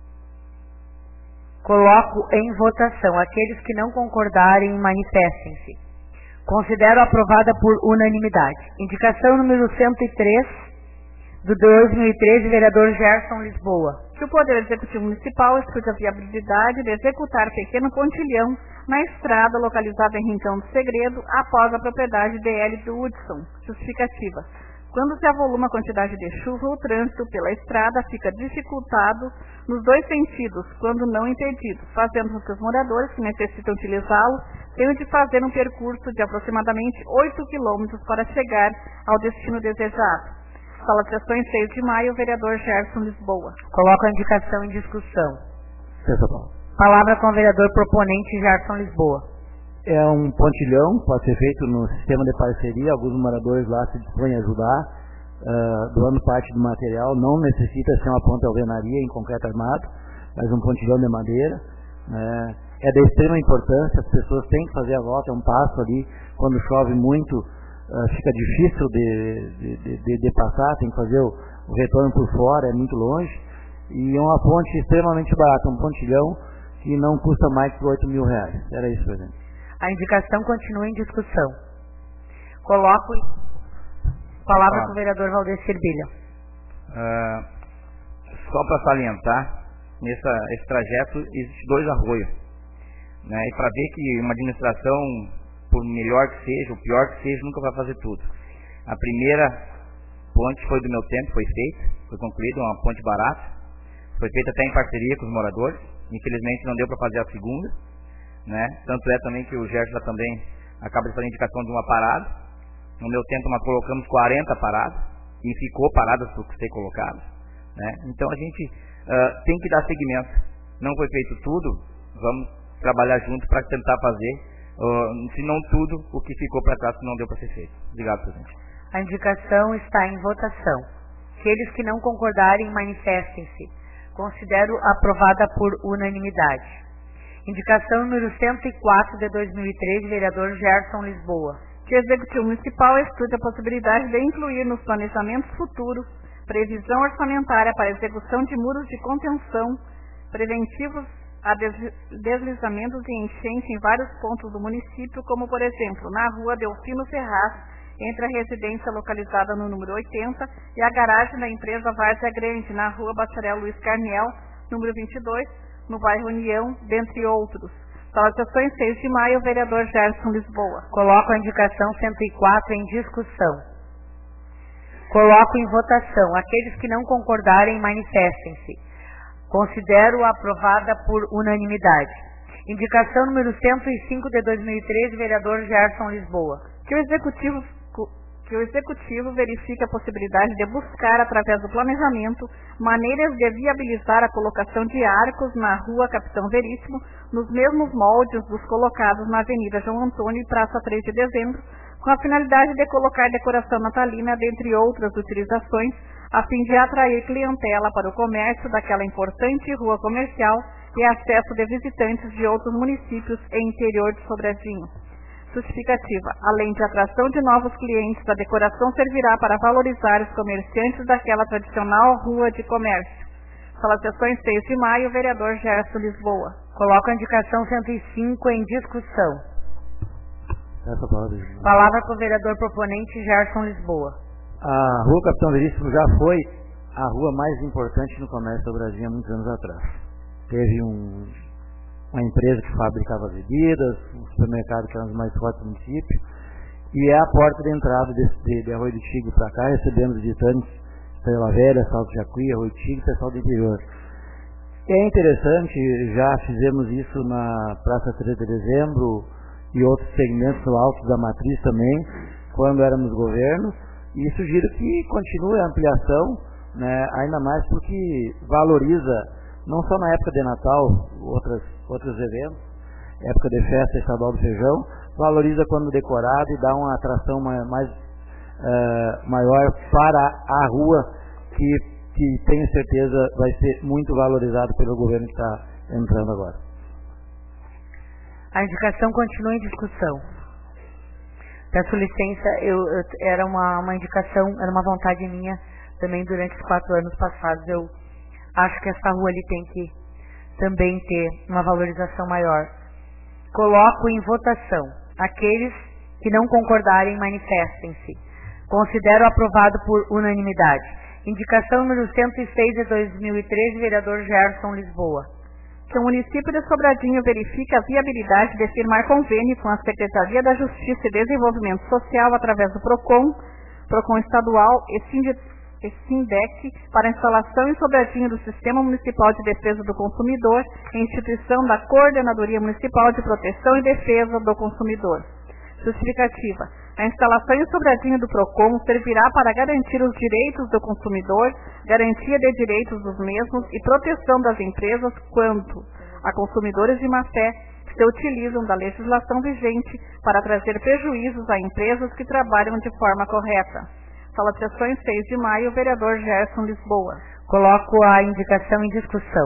Coloco em votação. Aqueles que não concordarem, manifestem-se. Considero aprovada por unanimidade. Indicação número 103 do 2013, vereador Gerson Lisboa. Que o Poder Executivo Municipal estude a viabilidade de executar pequeno pontilhão na estrada localizada em Rincão do Segredo, após a propriedade DL do Hudson. Justificativa. Quando se avoluma a quantidade de chuva, o trânsito pela estrada fica dificultado nos dois sentidos, quando não impedido, fazendo com que os moradores que necessitam utilizá-lo tenham de fazer um percurso de aproximadamente 8 quilômetros para chegar ao destino desejado. Sala de Sessões 6 de maio, vereador Gerson Lisboa. Coloco a indicação em discussão. Palavra com o vereador proponente Gerson Lisboa. É um pontilhão, pode ser feito no sistema de parceria, alguns moradores lá se dispõem a ajudar, doando parte do material, não necessita ser uma ponte alvenaria em concreto armado, mas um pontilhão de madeira. É de extrema importância, as pessoas têm que fazer a volta, é um passo ali, quando chove muito, fica difícil de passar, tem que fazer o retorno por fora, é muito longe, e é uma ponte extremamente barata, um pontilhão que não custa mais que R$8.000. Era isso, presidente. A indicação continua em discussão. Coloco palavra com o vereador Valdecir Bilha. Só para salientar, nesse trajeto existem 2 arroios. Né? E para ver que uma administração, por melhor que seja, ou pior que seja, nunca vai fazer tudo. A primeira ponte foi do meu tempo, foi feita, foi concluída, uma ponte barata. Foi feita até em parceria com os moradores. Infelizmente não deu para fazer a segunda. Né? Tanto é também que o Gerson também acaba de fazer indicação de uma parada. No meu tempo nós colocamos 40 paradas e ficou paradas por ser colocadas. Né? Então a gente tem que dar seguimento. Não foi feito tudo, vamos trabalhar junto para tentar fazer, se não tudo, o que ficou para trás que não deu para ser feito. Obrigado, presidente. A indicação está em votação. Aqueles que não concordarem, manifestem-se. Considero aprovada por unanimidade. Indicação número 104 de 2013, vereador Gerson Lisboa. Que o Executivo Municipal estude a possibilidade de incluir nos planejamentos futuros previsão orçamentária para execução de muros de contenção preventivos a deslizamentos e enchente em vários pontos do município, como, por exemplo, na rua Delfino Ferraz, entre a residência localizada no número 80 e a garagem da empresa Várzea Grande, na rua Bacharel Luiz Carniel, número 22, no bairro União, dentre outros. Sala de Sessões 6 de maio, vereador Gerson Lisboa. Coloco a indicação 104 em discussão. Coloco em votação. Aqueles que não concordarem, manifestem-se. Considero aprovada por unanimidade. Indicação número 105 de 2013, vereador Gerson Lisboa. Que o Executivo verifique a possibilidade de buscar, através do planejamento, maneiras de viabilizar a colocação de arcos na rua Capitão Veríssimo, nos mesmos moldes dos colocados na Avenida João Antônio e Praça 3 de Dezembro, com a finalidade de colocar decoração natalina, dentre outras utilizações, a fim de atrair clientela para o comércio daquela importante rua comercial e acesso de visitantes de outros municípios e interior de Sobradinho. Justificativa. Além de atração de novos clientes, a decoração servirá para valorizar os comerciantes daquela tradicional rua de comércio. Sala de Sessões 6 de maio, vereador Gerson Lisboa. Coloco a indicação 105 em discussão. Palavra com o vereador proponente Gerson Lisboa. A rua Capitão Veríssimo já foi a rua mais importante no comércio do Brasil há muitos anos atrás. Teve uma empresa que fabricava bebidas, um supermercado que era um dos mais fortes do município, e é a porta de entrada de Arroio do Tigre para cá. Recebemos visitantes Estrela Velha, Salto Jacuí, Arroio do Tigre, pessoal do interior. É interessante, já fizemos isso na Praça 3 de Dezembro e outros segmentos no Alto da Matriz também, quando éramos governo, e sugiro que continue a ampliação né? Ainda mais porque valoriza, não só na época de Natal, outros eventos, época de festa estadual do feijão, valoriza quando decorado e dá uma atração maior para a rua, que tenho certeza vai ser muito valorizado pelo governo que está entrando agora. A indicação continua em discussão. Peço licença, era uma indicação, era uma vontade minha também durante os 4 anos passados. Eu acho que essa rua ali tem que também ter uma valorização maior. Coloco em votação. Aqueles que não concordarem, manifestem-se. Considero aprovado por unanimidade. Indicação número 106 de 2013, vereador Gerson Lisboa. Que o município de Sobradinho verifique a viabilidade de firmar convênio com a Secretaria da Justiça e Desenvolvimento Social através do PROCON estadual e SINDEC para a instalação em Sobradinho do Sistema Municipal de Defesa do Consumidor e instituição da Coordenadoria Municipal de Proteção e Defesa do Consumidor. Justificativa. A instalação em Sobradinho do PROCON servirá para garantir os direitos do consumidor, garantia de direitos dos mesmos e proteção das empresas quanto a consumidores de má-fé que se utilizam da legislação vigente para trazer prejuízos a empresas que trabalham de forma correta. Sala de Sessões, 6 de maio, vereador Gerson Lisboa. Coloco a indicação em discussão.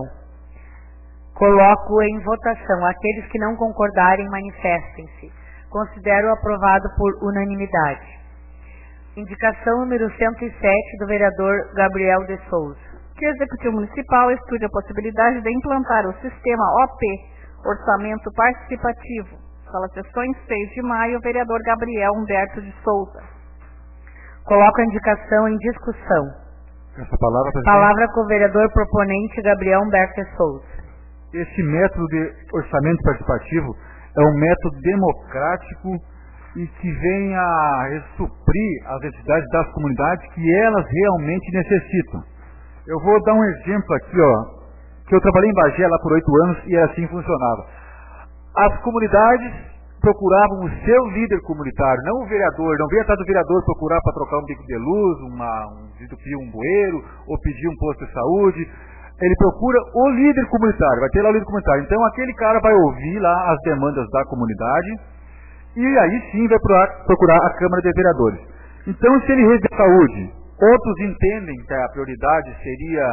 Coloco em votação. Aqueles que não concordarem, manifestem-se. Considero aprovado por unanimidade. Indicação número 107 do vereador Gabriel de Souza. Que o Executivo Municipal estude a possibilidade de implantar o sistema OP, Orçamento Participativo. Sala de Sessões, 6 de maio, vereador Gabriel Humberto de Souza. Coloco a indicação em discussão. Essa palavra, palavra com o vereador proponente Gabriel Humberto de Souza. Esse método de orçamento participativo é um método democrático e que vem a suprir as necessidades das comunidades que elas realmente necessitam. Eu vou dar um exemplo aqui, que eu trabalhei em Bagé lá por 8 anos e era assim que funcionava. As comunidades procuravam o seu líder comunitário, não o vereador, não veio atrás do vereador procurar para trocar um bico de luz, desentupir um bueiro ou pedir um posto de saúde. Ele procura o líder comunitário, vai ter lá o líder comunitário. Então aquele cara vai ouvir lá as demandas da comunidade e aí sim vai procurar a Câmara de Vereadores. Então se ele resolve saúde, outros entendem que a prioridade seria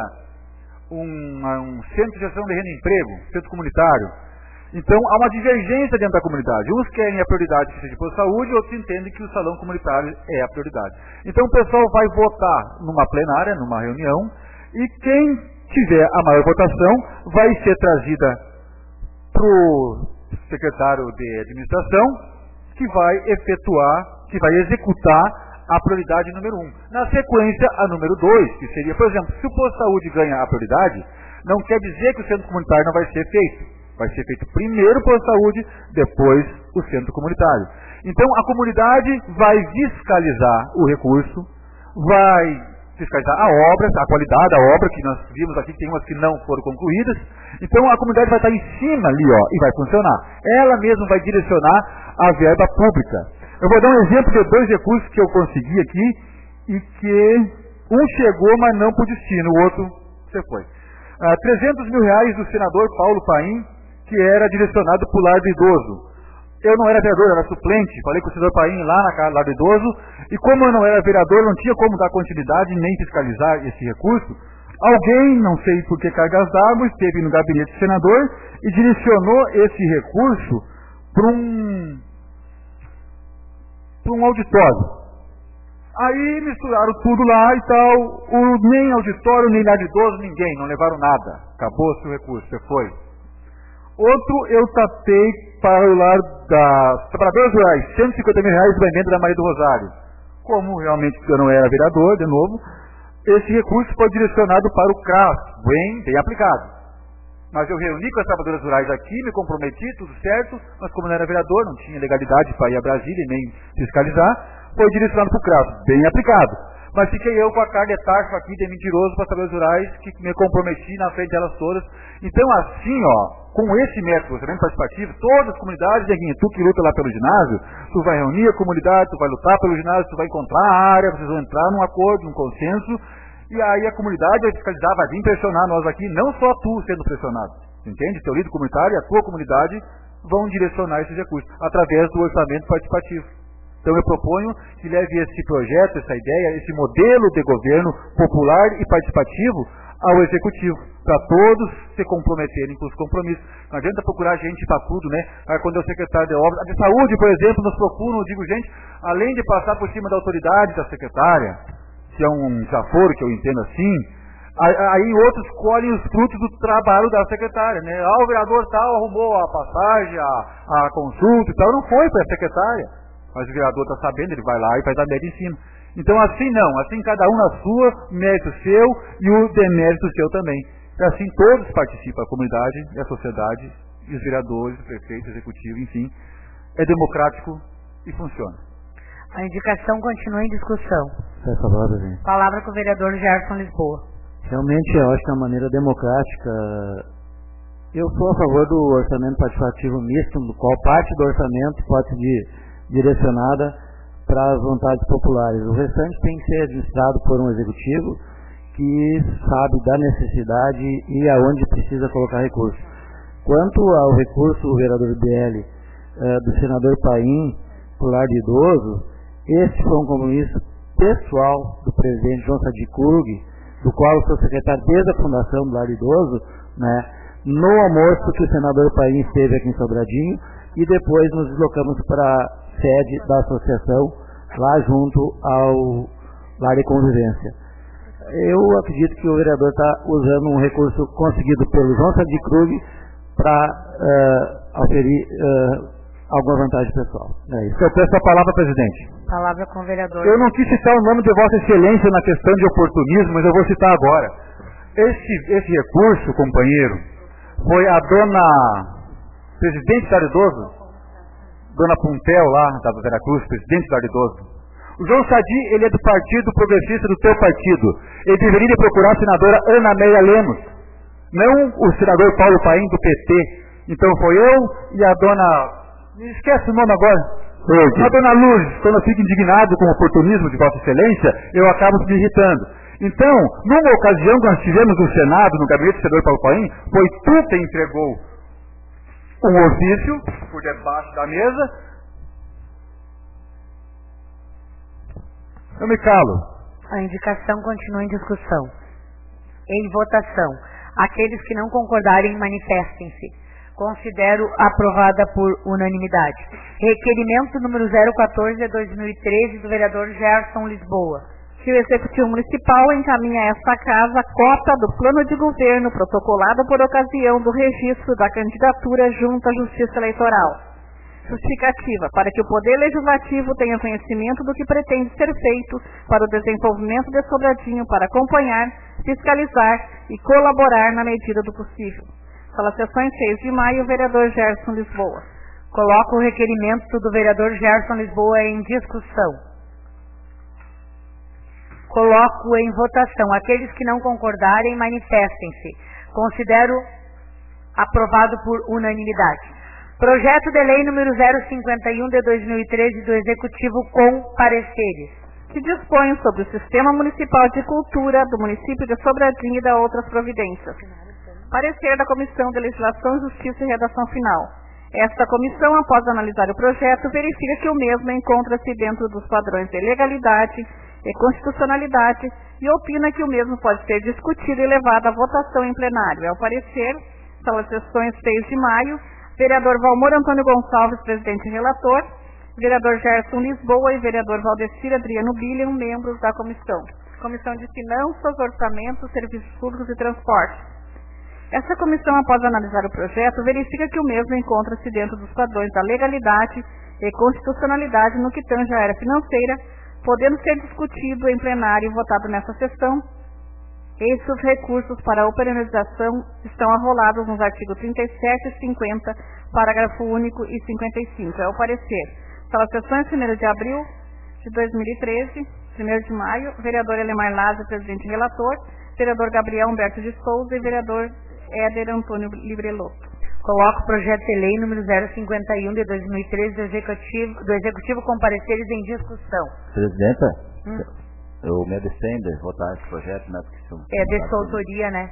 um centro de gestão de renda e emprego, centro comunitário. Então há uma divergência dentro da comunidade. Uns querem a prioridade que seja por saúde, outros entendem que o salão comunitário é a prioridade. Então o pessoal vai votar numa plenária, numa reunião, e quem tiver a maior votação vai ser trazida para o secretário de administração, que vai executar a prioridade número 1. Na sequência, a número 2, que seria, por exemplo, se o posto de saúde ganha a prioridade, não quer dizer que o centro comunitário não vai ser feito. Vai ser feito primeiro o posto de saúde, depois o centro comunitário. Então, a comunidade vai fiscalizar o recurso, vai fiscalizar a obra, a qualidade da obra, que nós vimos aqui que tem umas que não foram concluídas. Então a comunidade vai estar em cima ali, e vai funcionar. Ela mesma vai direcionar a verba pública. Eu vou dar um exemplo de 2 recursos que eu consegui aqui e que um chegou, mas não por destino, o outro você foi. 300 mil reais do senador Paulo Paim, que era direcionado para o lar do idoso. Eu não era vereador, eu era suplente, falei com o senador Paim lá na casa do idoso, e como eu não era vereador, não tinha como dar continuidade nem fiscalizar esse recurso. Alguém, não sei por que cargas d'água, esteve no gabinete do senador e direcionou esse recurso para um auditório. Aí misturaram tudo lá e tal, nem auditório, nem lar de idoso, ninguém, não levaram nada. Acabou-se o recurso, você foi. Outro, eu tapei para o lar das trabalhadoras rurais, 150 mil reais da emenda da Maria do Rosário. Como realmente eu não era vereador, de novo, esse recurso foi direcionado para o CRAS, bem aplicado. Mas eu reuni com as trabalhadoras rurais aqui, me comprometi, tudo certo, mas como não era vereador, não tinha legalidade para ir a Brasília e nem fiscalizar, foi direcionado para o CRAS, bem aplicado. Mas fiquei eu com a cara de tacho aqui de mentiroso para as trabalhadoras rurais, que me comprometi na frente delas todas. Então assim, com esse método, orçamento participativo, todas as comunidades, tu que luta lá pelo ginásio, tu vai reunir a comunidade, tu vai lutar pelo ginásio, tu vai encontrar a área, vocês vão entrar num acordo, num consenso, E aí a comunidade vai fiscalizar, vai vir pressionar nós aqui, não só tu sendo pressionado. Entende? Teu líder comunitário e a tua comunidade vão direcionar esses recursos através do orçamento participativo. Então eu proponho que leve esse projeto, essa ideia, esse modelo de governo popular e participativo ao executivo, para todos se comprometerem com os compromissos. Não adianta procurar gente para tudo, né? Quando é o secretário de obras, a de saúde, por exemplo, nos procuram, eu digo, gente, além de passar por cima da autoridade da secretária, se é um desaforo, que eu entendo assim, aí outros colhem os frutos do trabalho da secretária, né? O vereador tal arrumou a passagem, a consulta e tal, não foi para a secretária, mas o vereador está sabendo, ele vai lá e faz a média em cima. Então assim não, assim cada um na sua, mérito seu e o demérito seu também. E assim todos participam, a comunidade e a sociedade, e os vereadores, o prefeito, o executivo, enfim. É democrático e funciona. A indicação continua em discussão. Palavra com o vereador Gerson Lisboa. Realmente eu acho que é uma maneira democrática. Eu sou a favor do orçamento participativo misto, no qual parte do orçamento pode ser direcionada para as vontades populares. O restante tem que ser administrado por um executivo que sabe da necessidade e aonde precisa colocar recursos. Quanto ao recurso do vereador BL, do senador Paim, para o lar de idoso, esse foi um compromisso pessoal do presidente João Sadi Krug, do qual eu sou secretário desde a fundação do lar de idoso, né, no almoço que o senador Paim esteve aqui em Sobradinho, e depois nos deslocamos para a sede da associação, lá junto ao lar de convivência. Eu acredito que o vereador está usando um recurso conseguido pelo João Sadi Krug para oferir alguma vantagem pessoal. É isso. Eu peço a palavra, presidente. Palavra com o vereador. Eu não quis citar o nome de Vossa Excelência na questão de oportunismo, mas eu vou citar agora. Esse recurso, companheiro, foi a dona presidente do idoso, dona Puntel lá da Veracruz, presidente do idoso. O João Sadi, ele é do Partido Progressista do teu partido. Ele deveria procurar a senadora Ana Amélia Lemos, não o senador Paulo Paim do PT. Então foi eu e a dona... Me esquece o nome agora. A dona Lourdes, quando eu fico indignado com o oportunismo de Vossa Excelência, eu acabo me irritando. Então, numa ocasião que nós tivemos no Senado, no gabinete do senador Paulo Paim, foi tu que entregou um ofício por debaixo da mesa. Eu me calo. A indicação continua em discussão. Em votação. Aqueles que não concordarem, manifestem-se. Considero aprovada por unanimidade. Requerimento número 014/2013 do vereador Gerson Lisboa. Que o Executivo Municipal encaminha a esta Casa cópia do plano de governo protocolado por ocasião do registro da candidatura junto à Justiça Eleitoral. Justificativa, para que o Poder Legislativo tenha conhecimento do que pretende ser feito para o desenvolvimento de Sobradinho, para acompanhar, fiscalizar e colaborar na medida do possível. Sala sessões 6 de maio, vereador Gerson Lisboa. Coloco o requerimento do vereador Gerson Lisboa em discussão. Coloco em votação. Aqueles que não concordarem, manifestem-se. Considero aprovado por unanimidade. Projeto de lei número 051/2013 do Executivo com pareceres. Que dispõe sobre o Sistema Municipal de Cultura do município de Sobradinho e da outras providências. Parecer da Comissão de Legislação, Justiça e Redação Final. Esta comissão, após analisar o projeto, verifica que o mesmo encontra-se dentro dos padrões de legalidade e constitucionalidade e opina que o mesmo pode ser discutido e levado à votação em plenário. É o parecer, sala sessões 6 de maio, vereador Valmor Antônio Gonçalves, presidente e relator, vereador Gerson Lisboa e vereador Valdecir Adriano Billion, membros da comissão. Comissão de Finanças, Orçamento, Serviços Públicos e Transportes. Essa comissão, após analisar o projeto, verifica que o mesmo encontra-se dentro dos padrões da legalidade e constitucionalidade no que tange à área financeira, podendo ser discutido em plenário e votado nessa sessão. Esses recursos para a operacionalização estão arrolados nos artigos 37 e 50, parágrafo único e 55. É o parecer. Sala sessões 1º de abril de 2013, 1º de maio, vereador Elemar Lázaro, presidente e relator, vereador Gabriel Humberto de Souza e vereador Éder Antônio Librelotto. Coloco o projeto de lei número 051/2013 do Executivo com pareceres em discussão. Presidenta, Eu me abstenho de votar esse projeto, né? É de sua autoria, né?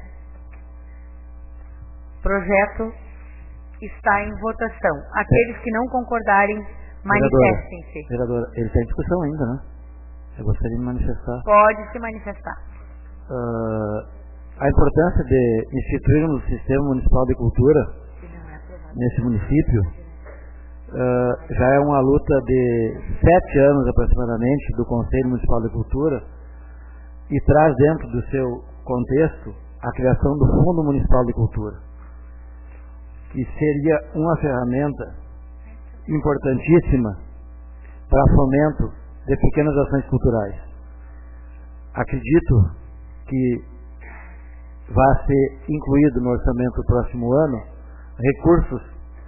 Projeto está em votação. Aqueles que não concordarem, manifestem-se. Vereadora, ele está em discussão ainda, né? Eu gostaria de manifestar. Pode se manifestar. A importância de instituirmos o Sistema Municipal de Cultura nesse município já é uma luta de 7 anos aproximadamente do Conselho Municipal de Cultura e traz dentro do seu contexto a criação do Fundo Municipal de Cultura, que seria uma ferramenta importantíssima para fomento de pequenas ações culturais. Acredito que vai ser incluído no orçamento do próximo ano recursos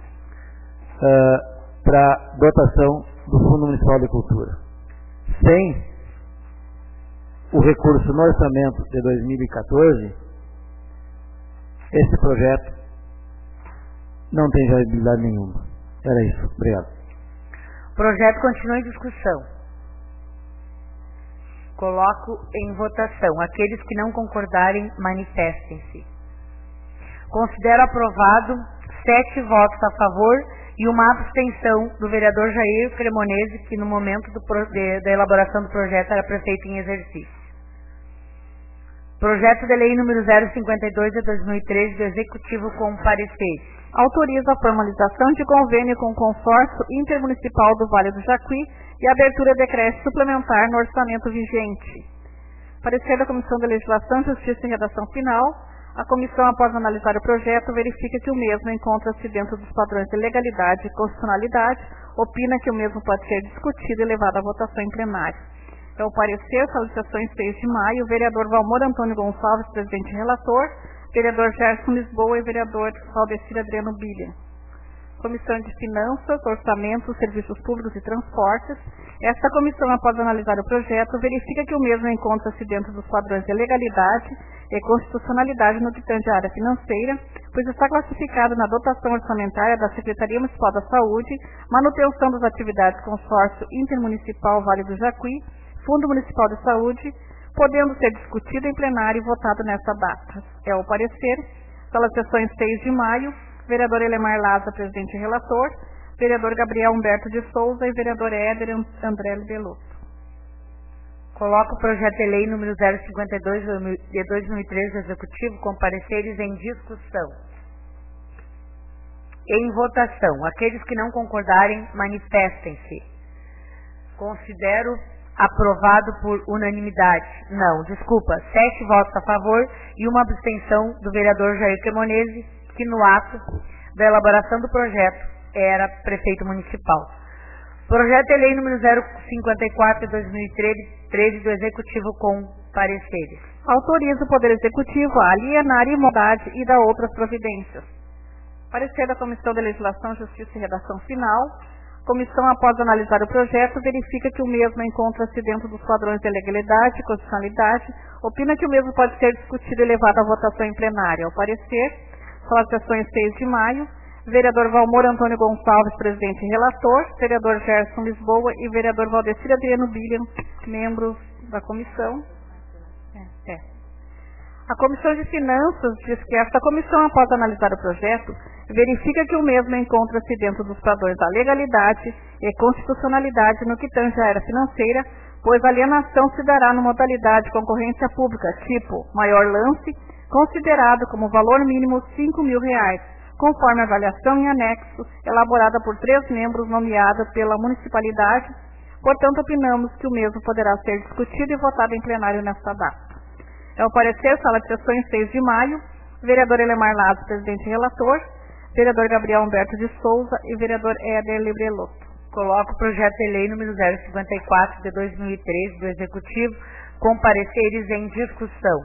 para dotação do Fundo Municipal de Cultura. Sem o recurso no orçamento de 2014, esse projeto não tem viabilidade nenhuma. Era isso. Obrigado. O projeto continua em discussão. Coloco em votação. Aqueles que não concordarem, manifestem-se. Considero aprovado 7 votos a favor e uma abstenção do vereador Jair Cremonese, que no momento da elaboração do projeto era prefeito em exercício. Projeto de lei número 052 de 2013 do Executivo com pareceres. Autoriza a formalização de convênio com o consórcio intermunicipal do Vale do Jacuí e a abertura de creche suplementar no orçamento vigente. Parecer da Comissão de Legislação, Justiça e Redação Final. A comissão, após analisar o projeto, verifica que o mesmo encontra-se dentro dos padrões de legalidade e constitucionalidade, opina que o mesmo pode ser discutido e levado à votação em plenário. É o parecer, solicitações 6 de maio, o vereador Valmor Antônio Gonçalves, presidente e relator, vereador Gerson Lisboa e vereador Valdecir Adriano Bilha. Comissão de Finanças, Orçamento, Serviços Públicos e Transportes. Esta comissão, após analisar o projeto, verifica que o mesmo encontra-se dentro dos padrões de legalidade e constitucionalidade no que tange à área financeira, pois está classificado na dotação orçamentária da Secretaria Municipal da Saúde, manutenção das atividades consórcio intermunicipal Vale do Jacuí, Fundo Municipal de Saúde, podendo ser discutido em plenário e votado nesta data. É o parecer, pelas sessões 6 de maio, vereador Elemar Laza, presidente e relator, vereador Gabriel Humberto de Souza e vereador Éder André Beloto. Coloco o projeto de lei número 052 de 2013 do Executivo com pareceres em discussão. Em votação. Aqueles que não concordarem, manifestem-se. Considero aprovado por unanimidade. Não, desculpa. 7 votos a favor e uma abstenção do vereador Jair Cremonese, que no ato da elaboração do projeto era prefeito municipal. Projeto de lei número 054 de 2013 do Executivo com pareceres. Autoriza o Poder Executivo a alienar imobilidade e dar outras providências. Parecer da Comissão de Legislação, Justiça e Redação Final. Comissão, após analisar o projeto, verifica que o mesmo encontra-se dentro dos padrões de legalidade e constitucionalidade, opina que o mesmo pode ser discutido e levado à votação em plenário. Ao parecer, são as sessões 6 de maio, vereador Valmor Antônio Gonçalves, presidente e relator, vereador Gerson Lisboa e vereador Valdecir Adriano Bilha, membros da comissão. A Comissão de Finanças diz que esta comissão, após analisar o projeto, verifica que o mesmo encontra-se dentro dos padrões da legalidade e constitucionalidade no que tange à área financeira, pois a alienação se dará na modalidade concorrência pública, tipo maior lance, considerado como valor mínimo R$5.000, conforme a avaliação em anexo, elaborada por 3 membros nomeada pela municipalidade. Portanto, opinamos que o mesmo poderá ser discutido e votado em plenário nesta data. É o parecer, sala de sessões 6 de maio, vereador Elemar Lazo, presidente e relator, vereador Gabriel Humberto de Souza e vereador Éder Libreloto. Coloco o projeto de lei número 054 de 2013 do Executivo com pareceres em discussão.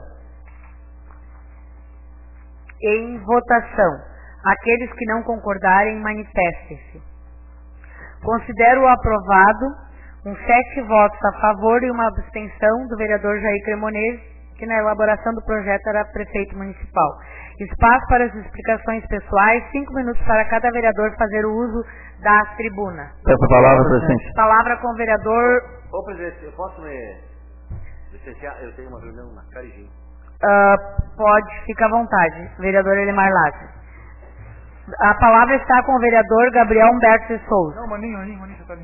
Em votação. Aqueles que não concordarem, manifestem-se. Considero aprovado com 7 votos a favor e uma abstenção do vereador Jair Cremonese, que na elaboração do projeto era prefeito municipal. Espaço para as explicações pessoais, 5 minutos para cada vereador fazer o uso da tribuna. Peço a palavra, presidente. Palavra com o vereador... Ô, presidente, eu posso me... Licenciar, eu tenho uma reunião na Carijim. Pode, fica à vontade, vereador Elimar Lázaro. A palavra está com o vereador Gabriel Humberto de Souza. Não, Maninho, você está ali.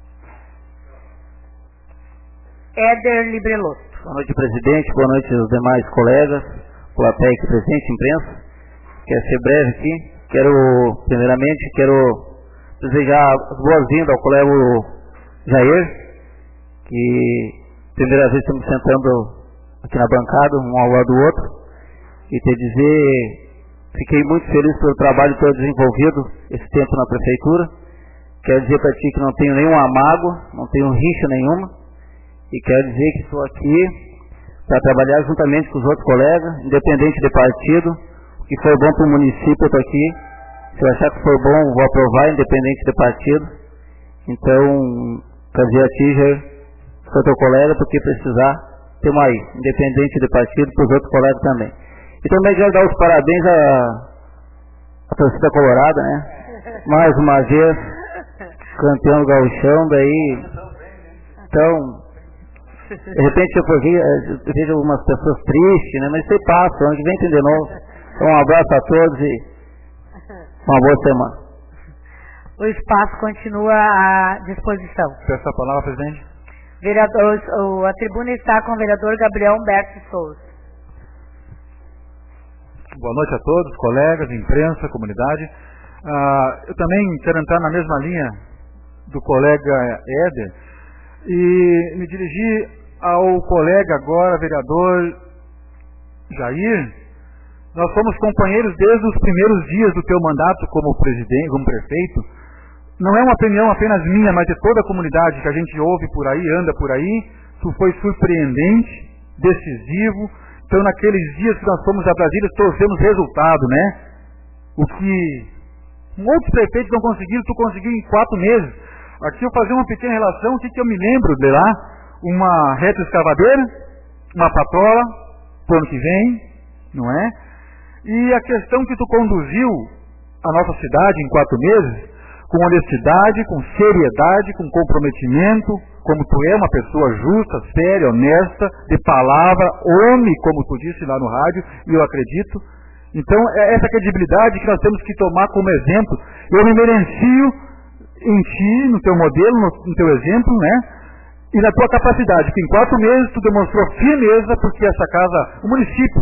Éder Libreloto. Boa noite, presidente. Boa noite aos demais colegas, plateia aqui presente, imprensa. Quero ser breve aqui. Primeiramente, desejar as boas-vindas ao colega Jair, que primeira vez estamos sentando aqui na bancada, um ao lado do outro, e te dizer, fiquei muito feliz pelo trabalho todo desenvolvido esse tempo na prefeitura. Quero dizer para ti que não tenho nenhuma mágoa, não tenho rixa nenhuma, e quero dizer que estou aqui para trabalhar juntamente com os outros colegas, independente de partido. O que for bom para o município, eu estou aqui. Se eu achar que for bom, vou aprovar, independente de partido. Então, quero dizer a ti, Jair, sou teu colega, porque precisar, temos aí, independente de partido, para os outros colegas também. E também quero dar os parabéns à torcida colorada, né? Mais uma vez, campeão do gauchão, daí. Então, de repente eu vejo algumas pessoas tristes, né? Mas isso aí passa, ano que vem tem de novo. Então, um abraço a todos e uma boa semana. O espaço continua à disposição. Peço a palavra, presidente. Vereador, a tribuna está com o vereador Gabriel Humberto de Souza. Boa noite a todos, colegas, imprensa, comunidade. Eu também quero entrar na mesma linha do colega Éder e me dirigir ao colega agora, vereador Jair. Nós fomos companheiros desde os primeiros dias do teu mandato como presidente, como prefeito. Não é uma opinião apenas minha, mas de toda a comunidade que a gente ouve por aí, anda por aí. Tu foi surpreendente, decisivo. Então, naqueles dias que nós fomos a Brasília, trouxemos resultado, né? O que outros prefeitos não conseguiram, tu conseguiu em 4 meses. Aqui eu fazer uma pequena relação, o que eu me lembro de lá? Uma retroescavadeira, uma patrola, pro ano que vem, não é? E a questão que tu conduziu a nossa cidade em 4 meses, com honestidade, com seriedade, com comprometimento, como tu é uma pessoa justa, séria, honesta, de palavra, homem, como tu disse lá no rádio, e eu acredito. Então, é essa credibilidade que nós temos que tomar como exemplo. Eu me merencio em ti, no teu modelo, no teu exemplo, né? E na tua capacidade, que em 4 meses tu demonstrou firmeza, porque essa casa, o município,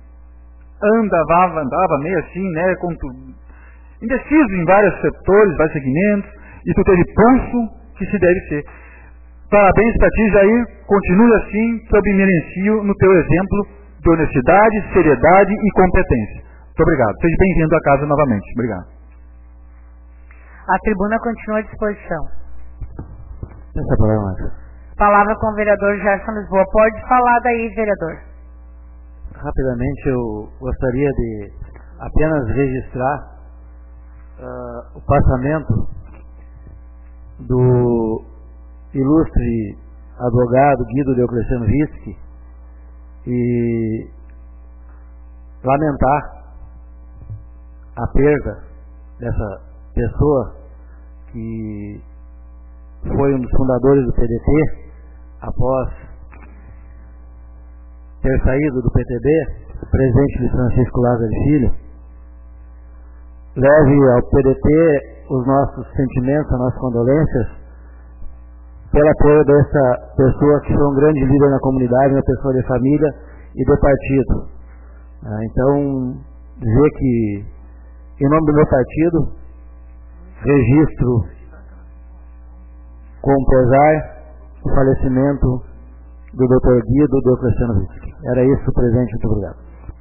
andava meio assim, né? Indeciso em vários setores, vários segmentos, e tu teve pulso que se deve ser. Parabéns para ti, Jair, continue assim, que eu me merencio no teu exemplo de honestidade, seriedade e competência. Muito obrigado. Seja bem-vindo à casa novamente. Obrigado. A tribuna continua à disposição. Essa palavra. Palavra com o vereador Gerson Lisboa. Pode falar daí, vereador. Rapidamente, eu gostaria de apenas registrar o passamento do ilustre advogado Guido Deocleciano Rischi e lamentar a perda dessa pessoa que foi um dos fundadores do PDT após ter saído do PTB, o presidente Luiz Francisco Lázaro Filho. Leve ao PDT os nossos sentimentos, as nossas condolências pela perda dessa pessoa que foi um grande líder na comunidade, uma pessoa de família e de partido. Então, dizer que, em nome do meu partido, registro com pesar o falecimento do Dr. Guido Deocleciano Rischi. Era isso, presidente. Muito obrigado.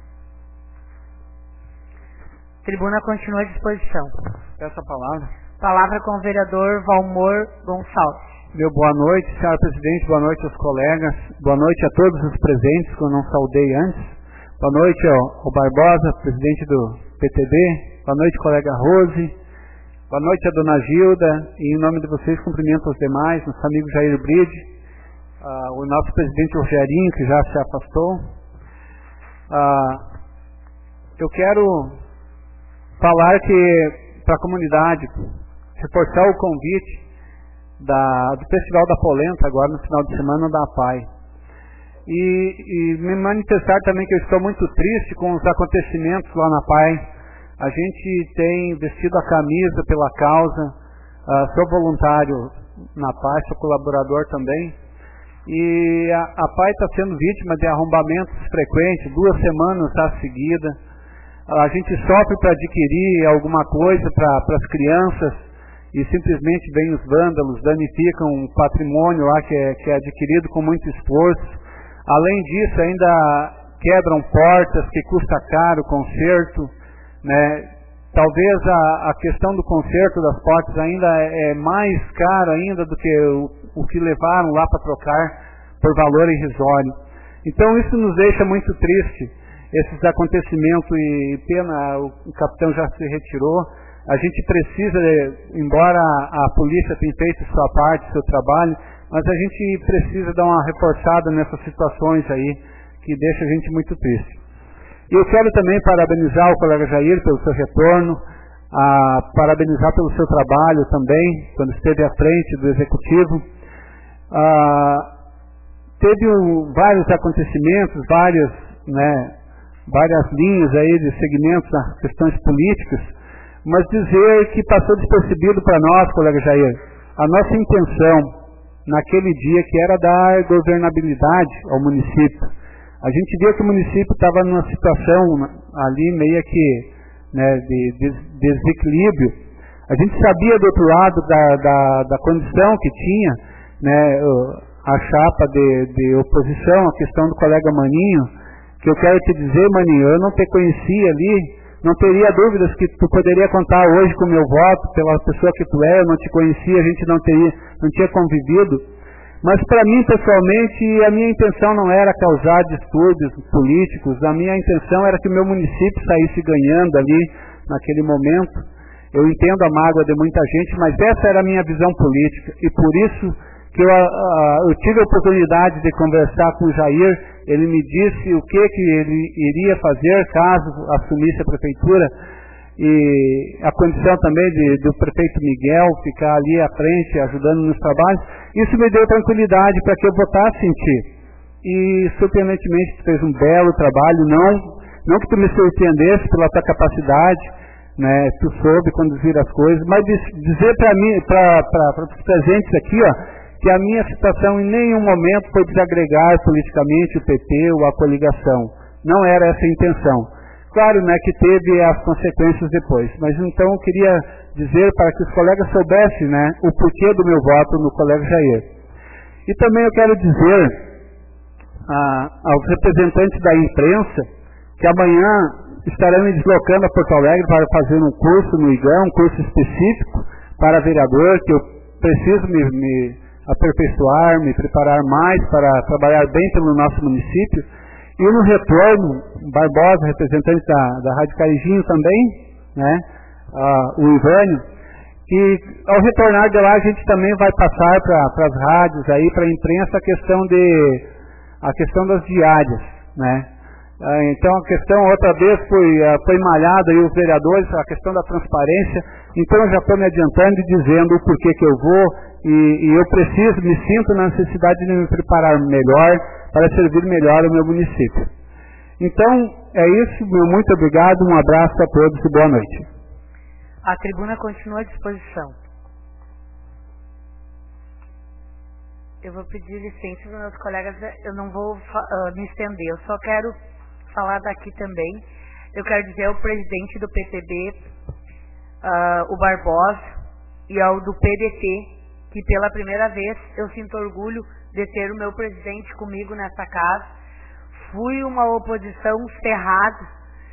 Tribuna continua à disposição. Peço a palavra. Palavra com o vereador Valmor Gonçalves. Meu boa noite, senhora presidente, boa noite aos colegas, boa noite a todos os presentes que eu não saudei antes. Boa noite ao Barbosa, presidente do PTB, boa noite, colega Rose, boa noite a dona Gilda, e em nome de vocês cumprimento os demais, nosso amigo Jair Bride, o nosso presidente Rogerinho, que já se afastou. Eu quero falar que para a comunidade, reforçar o convite do Festival da Polenta agora no final de semana da APAI. e me manifestar também que eu estou muito triste com os acontecimentos lá na PAI. A gente tem vestido a camisa pela causa, sou voluntário na PAI, sou colaborador também, e a PAI está sendo vítima de arrombamentos frequentes, 2 semanas à seguida. A gente sofre para adquirir alguma coisa para as crianças e simplesmente vem os vândalos, danificam um patrimônio lá que é adquirido com muito esforço. Além disso, ainda quebram portas, que custa caro o conserto, né? Talvez a questão do conserto das portas ainda é mais caro ainda do que o que levaram lá para trocar por valor irrisório. Então isso nos deixa muito triste, esses acontecimentos, e pena, o capitão já se retirou. A gente precisa, embora a polícia tenha feito sua parte, seu trabalho, mas a gente precisa dar uma reforçada nessas situações aí, que deixa a gente muito triste. E eu quero também parabenizar o colega Jair pelo seu retorno, parabenizar pelo seu trabalho também, quando esteve à frente do Executivo. Teve vários acontecimentos, várias linhas aí de segmentos nas questões políticas, mas dizer que passou despercebido para nós, colega Jair, a nossa intenção naquele dia que era dar governabilidade ao município. A gente via que o município estava numa situação ali meio que de desequilíbrio. A gente sabia do outro lado da condição que tinha, a chapa de oposição, a questão do colega Maninho, que eu quero te dizer, Maninho, eu não te conhecia ali, não teria dúvidas que tu poderia contar hoje com o meu voto, pela pessoa que tu é, eu não te conhecia, a gente não tinha convivido. Mas para mim, pessoalmente, a minha intenção não era causar distúrbios políticos, a minha intenção era que o meu município saísse ganhando ali, naquele momento. Eu entendo a mágoa de muita gente, mas essa era a minha visão política, e por isso que eu tive a oportunidade de conversar com o Jair. Ele me disse o que ele iria fazer caso assumisse a prefeitura, e a condição também do prefeito Miguel ficar ali à frente, ajudando nos trabalhos. Isso me deu tranquilidade para que eu votasse em ti. E, surpreendentemente, tu fez um belo trabalho, não que tu me surpreendesse pela tua capacidade, tu soube conduzir as coisas, mas dizer para mim, para os presentes aqui, que a minha situação em nenhum momento foi desagregar politicamente o PT ou a coligação. Não era essa a intenção. Claro, que teve as consequências depois, mas então eu queria dizer para que os colegas soubessem, o porquê do meu voto no colega Jair. E também eu quero dizer aos representantes da imprensa que amanhã estarão me deslocando a Porto Alegre para fazer um curso no IGAM, um curso específico para vereador, que eu preciso me aperfeiçoar, me preparar mais para trabalhar bem pelo nosso município. E no retorno, Barbosa, representante da Rádio Carijinho também, o Ivânio, que ao retornar de lá a gente também vai passar para as rádios, para a imprensa, a questão das diárias. Então a questão outra vez foi malhada aí os vereadores, a questão da transparência. Então eu já estou me adiantando e dizendo o porquê que eu vou, e eu me sinto na necessidade de me preparar melhor para servir melhor o meu município. Então é isso, meu muito obrigado, um abraço a todos e boa noite. A tribuna continua à disposição. Eu vou pedir licença dos meus colegas, eu não vou me estender, eu só quero falar daqui também. Eu quero dizer ao presidente do PTB, o Barbosa, e ao do PDT, que pela primeira vez eu sinto orgulho de ter o meu presidente comigo nessa casa. Fui uma oposição cerrada,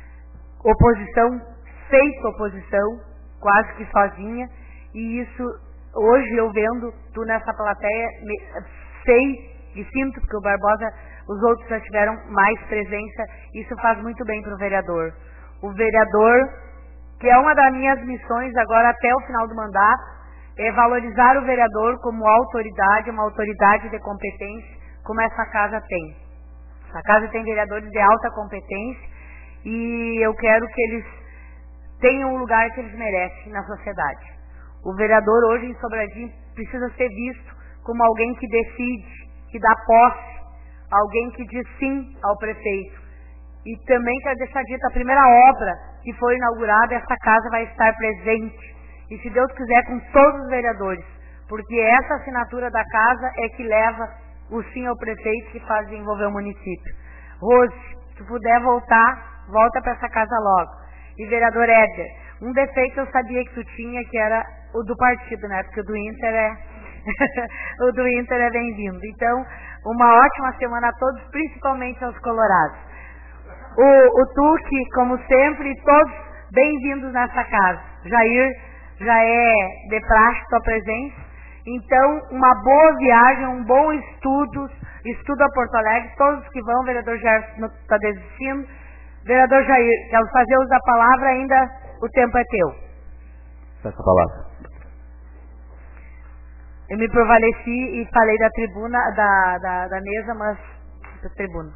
feita oposição, quase que sozinha, e isso, hoje eu vendo tu nessa plateia, sei e sinto, porque o Barbosa, os outros já tiveram mais presença, isso faz muito bem para o vereador. O vereador, que é uma das minhas missões agora até o final do mandato, é valorizar o vereador como autoridade, uma autoridade de competência, como essa casa tem. Essa casa tem vereadores de alta competência e eu quero que eles tenham o lugar que eles merecem na sociedade. O vereador hoje em Sobradinho precisa ser visto como alguém que decide, que dá posse alguém que diz sim ao prefeito. E também quero deixar dito, a primeira obra que foi inaugurada, essa casa vai estar presente. E se Deus quiser, com todos os vereadores. Porque essa assinatura da casa é que leva o sim ao prefeito, que faz desenvolver o município. Rose, se puder voltar, volta para essa casa logo. E vereador Éder, um defeito eu sabia que tu tinha, que era o do partido, né? Porque o do Inter é o do Inter é bem-vindo. Então, uma ótima semana a todos, principalmente aos colorados. O Tuque, como sempre, todos bem-vindos nessa casa. Jair, já é de praxe tua presença. Então, uma boa viagem, um bom estudo a Porto Alegre. Todos que vão, vereador Gerson está desistindo. Vereador Jair, quero fazer uso da palavra, ainda o tempo é teu. Essa palavra. Eu me prevaleci e falei da tribuna, da mesa, mas da tribuna.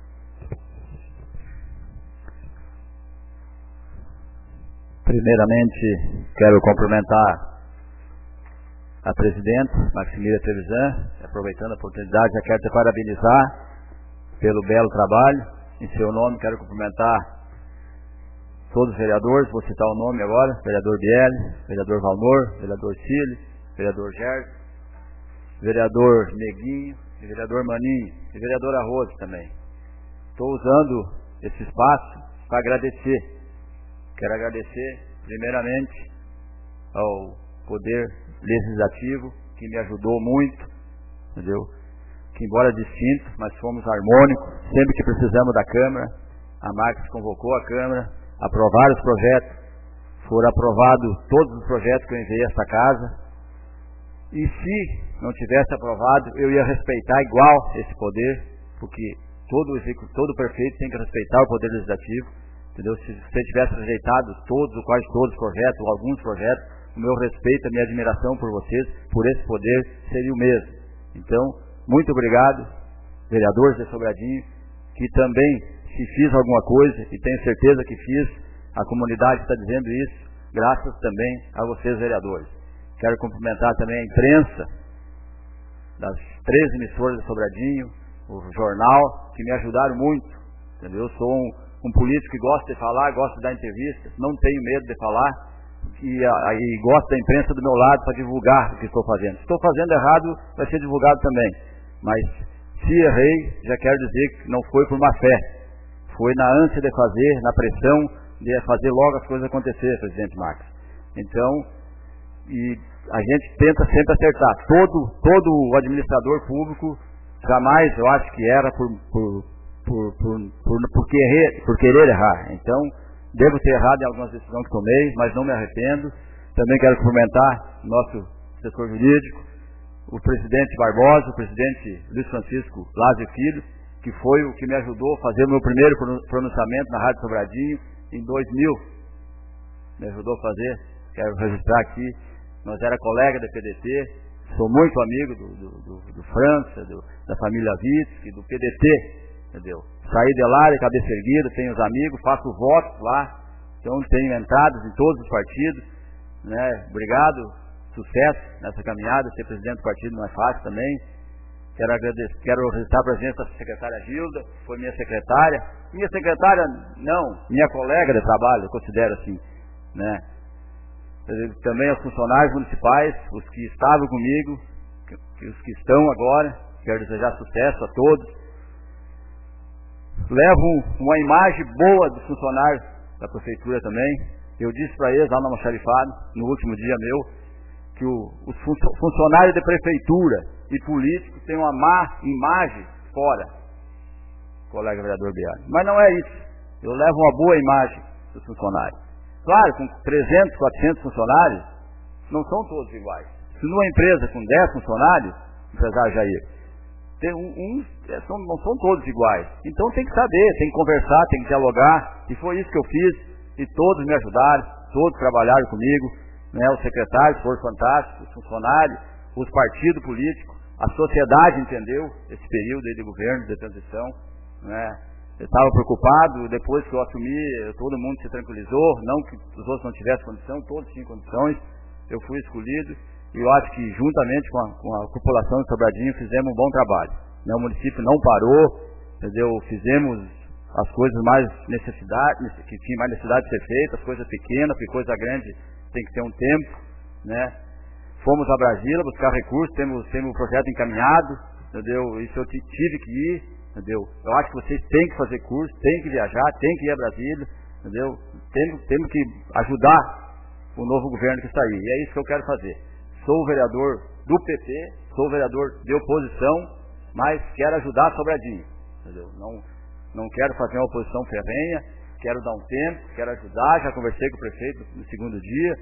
Primeiramente, quero cumprimentar a presidente, Maximília Trevisan, aproveitando a oportunidade, já quero te parabenizar pelo belo trabalho. Em seu nome, quero cumprimentar todos os vereadores, vou citar o nome agora: vereador Bieli, vereador Valmor, vereador Cílio, vereador Gerson, vereador Neguinho, e vereador Maninho, e vereador Arroz também. Estou usando esse espaço para agradecer. Quero agradecer, primeiramente, ao Poder Legislativo, que me ajudou muito, entendeu? Que, embora distintos, mas fomos harmônicos. Sempre que precisamos da Câmara, a Marques convocou a Câmara, aprovaram os projetos, foram aprovados todos os projetos que eu enviei a esta casa. E se não tivesse aprovado, eu ia respeitar igual esse poder, porque todo prefeito tem que respeitar o Poder Legislativo, entendeu? Se você tivesse rejeitado todos, ou quase todos os projetos, ou alguns projetos, o meu respeito, a minha admiração por vocês, por esse poder, seria o mesmo. Então, muito obrigado, vereadores de Sobradinho, que também, se fiz alguma coisa, e tenho certeza que fiz, a comunidade está dizendo isso, graças também a vocês, vereadores. Quero cumprimentar também a imprensa das 3 emissoras de Sobradinho, o jornal, que me ajudaram muito, entendeu? Eu sou um político que gosta de falar, gosta de dar entrevista, não tenho medo de falar, e gosto da imprensa do meu lado para divulgar o que estou fazendo. Se estou fazendo errado, vai ser divulgado também. Mas se errei, já quero dizer que não foi por má fé. Foi na ânsia de fazer, na pressão de fazer logo as coisas acontecer, presidente Marques. Então, e a gente tenta sempre acertar. Todo o administrador público, jamais eu acho que era por querer errar. Então, devo ter errado em algumas decisões que tomei, mas não me arrependo. Também quero cumprimentar o nosso assessor jurídico, o presidente Barbosa, o presidente Luiz Francisco Lázio Filho, que foi o que me ajudou a fazer o meu primeiro pronunciamento na Rádio Sobradinho em 2000. Me ajudou a fazer, quero registrar aqui, nós era colega da PDT, sou muito amigo do França, da família Vitsky, do PDT, entendeu? Saí de lá de cabeça erguida, tenho os amigos, faço votos lá, então tenho entradas em todos os partidos, né? Obrigado, sucesso nessa caminhada. Ser presidente do partido não é fácil também. Quero agradecer, quero registrar a presença da secretária Gilda, que foi minha secretária, minha colega de trabalho, eu considero assim, né? Também aos funcionários municipais, os que estavam comigo, os que estão agora, quero desejar sucesso a todos. Levo uma imagem boa dos funcionários da prefeitura também. Eu disse para eles lá no almoxarifado, no último dia meu, que os funcionários de prefeitura e políticos têm uma má imagem fora, colega vereador Biari. Mas não é isso. Eu levo uma boa imagem dos funcionários. Claro, com 300, 400 funcionários, não são todos iguais. Se numa empresa com 10 funcionários, empresário Jair, não são todos iguais. Então tem que saber, tem que conversar, tem que dialogar. E foi isso que eu fiz. E todos me ajudaram, todos trabalharam comigo, né? Os secretários foram fantásticos, os funcionários, os partidos políticos, a sociedade entendeu esse período aí de governo, de transição, né? Eu estava preocupado, depois que eu assumi, todo mundo se tranquilizou, não que os outros não tivessem condição, todos tinham condições. Eu fui escolhido. E eu acho que, juntamente com a população de Sobradinho, fizemos um bom trabalho. O município não parou, entendeu? Fizemos as coisas mais que tinha mais necessidade de ser feitas, coisas pequenas, porque coisa grande tem que ter um tempo, né? Fomos a Brasília buscar recursos, temos um projeto encaminhado, entendeu? Isso eu tive que ir, entendeu? Eu acho que vocês têm que fazer curso, têm que viajar, têm que ir a Brasília, entendeu? Temos que ajudar o novo governo que está aí, e é isso que eu quero fazer. Sou vereador do PT, sou vereador de oposição, mas quero ajudar Sobradinho, entendeu? Não quero fazer uma oposição ferrenha, quero dar um tempo, quero ajudar, já conversei com o prefeito no segundo dia,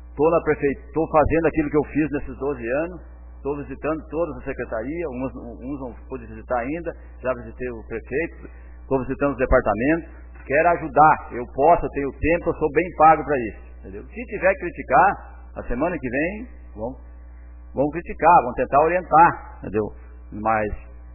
estou fazendo aquilo que eu fiz nesses 12 anos, estou visitando todas as secretarias, uns não pude visitar ainda, já visitei o prefeito, estou visitando os departamentos, quero ajudar, eu posso, eu tenho tempo, eu sou bem pago para isso, entendeu? Se tiver que criticar, a semana que vem, vamos criticar, vamos tentar orientar, entendeu? Mas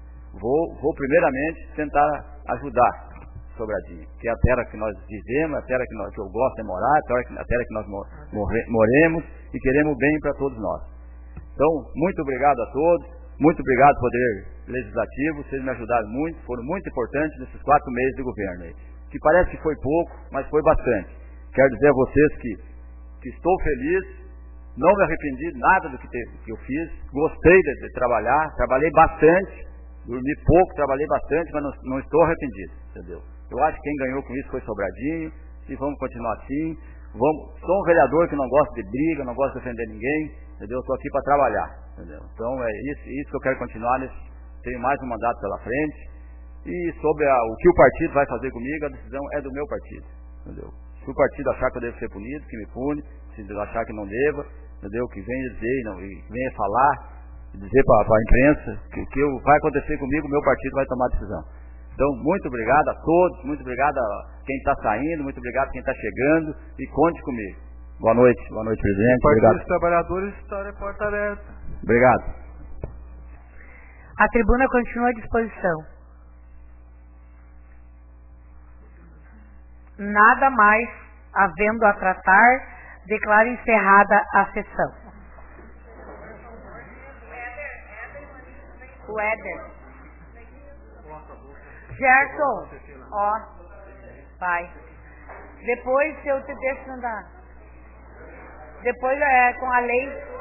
vou primeiramente tentar ajudar Sobradinho, que é a terra que nós vivemos, a terra que eu gosto de morar, a terra que nós moremos e queremos bem para todos nós. Então, muito obrigado a todos, muito obrigado Poder Legislativo, vocês me ajudaram muito, foram muito importantes nesses 4 meses de governo aí, que parece que foi pouco, mas foi bastante. Quero dizer a vocês que estou feliz, não me arrependi de nada do que eu fiz, gostei de trabalhar, trabalhei bastante, dormi pouco, trabalhei bastante, mas não estou arrependido, entendeu? Eu acho que quem ganhou com isso foi Sobradinho, e vamos continuar assim. Sou um vereador que não gosta de briga, não gosta de defender ninguém, entendeu? Estou aqui para trabalhar, entendeu? Então é isso que eu quero continuar, tenho mais um mandato pela frente, e sobre o que o partido vai fazer comigo, a decisão é do meu partido, entendeu? Se o partido achar que eu devo ser punido, que me pune, se achar que não deva, entendeu? Que venha dizer, que venha falar, dizer para a imprensa que vai acontecer comigo, o meu partido vai tomar a decisão. Então, muito obrigado a todos, muito obrigado a quem está saindo, muito obrigado a quem está chegando, e conte comigo. Boa noite, presidente. O Partido dos Trabalhadores está de porta aberta. Obrigado. A tribuna continua à disposição. Nada mais havendo a tratar, declaro encerrada a sessão. O Éder. Gerson, vai. Depois eu te deixo andar. Depois com a lei.